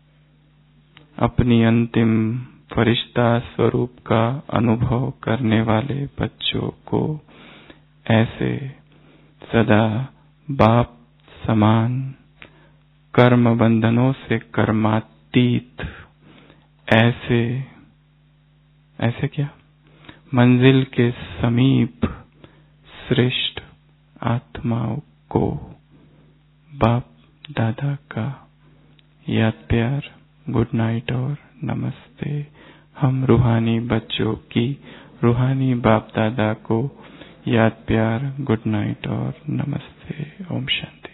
अपनी अंतिम फरिश्ता स्वरूप का अनुभव करने वाले बच्चों को, ऐसे सदा बाप समान कर्म बंधनों से कर्मातीत, ऐसे ऐसे क्या मंजिल के समीप श्रेष्ठ आत्माओं को बाप दादा का याद प्यार, गुड नाइट और नमस्ते। हम रूहानी बच्चों की रूहानी बाप दादा को याद प्यार, गुड नाइट और नमस्ते। ओम शांति।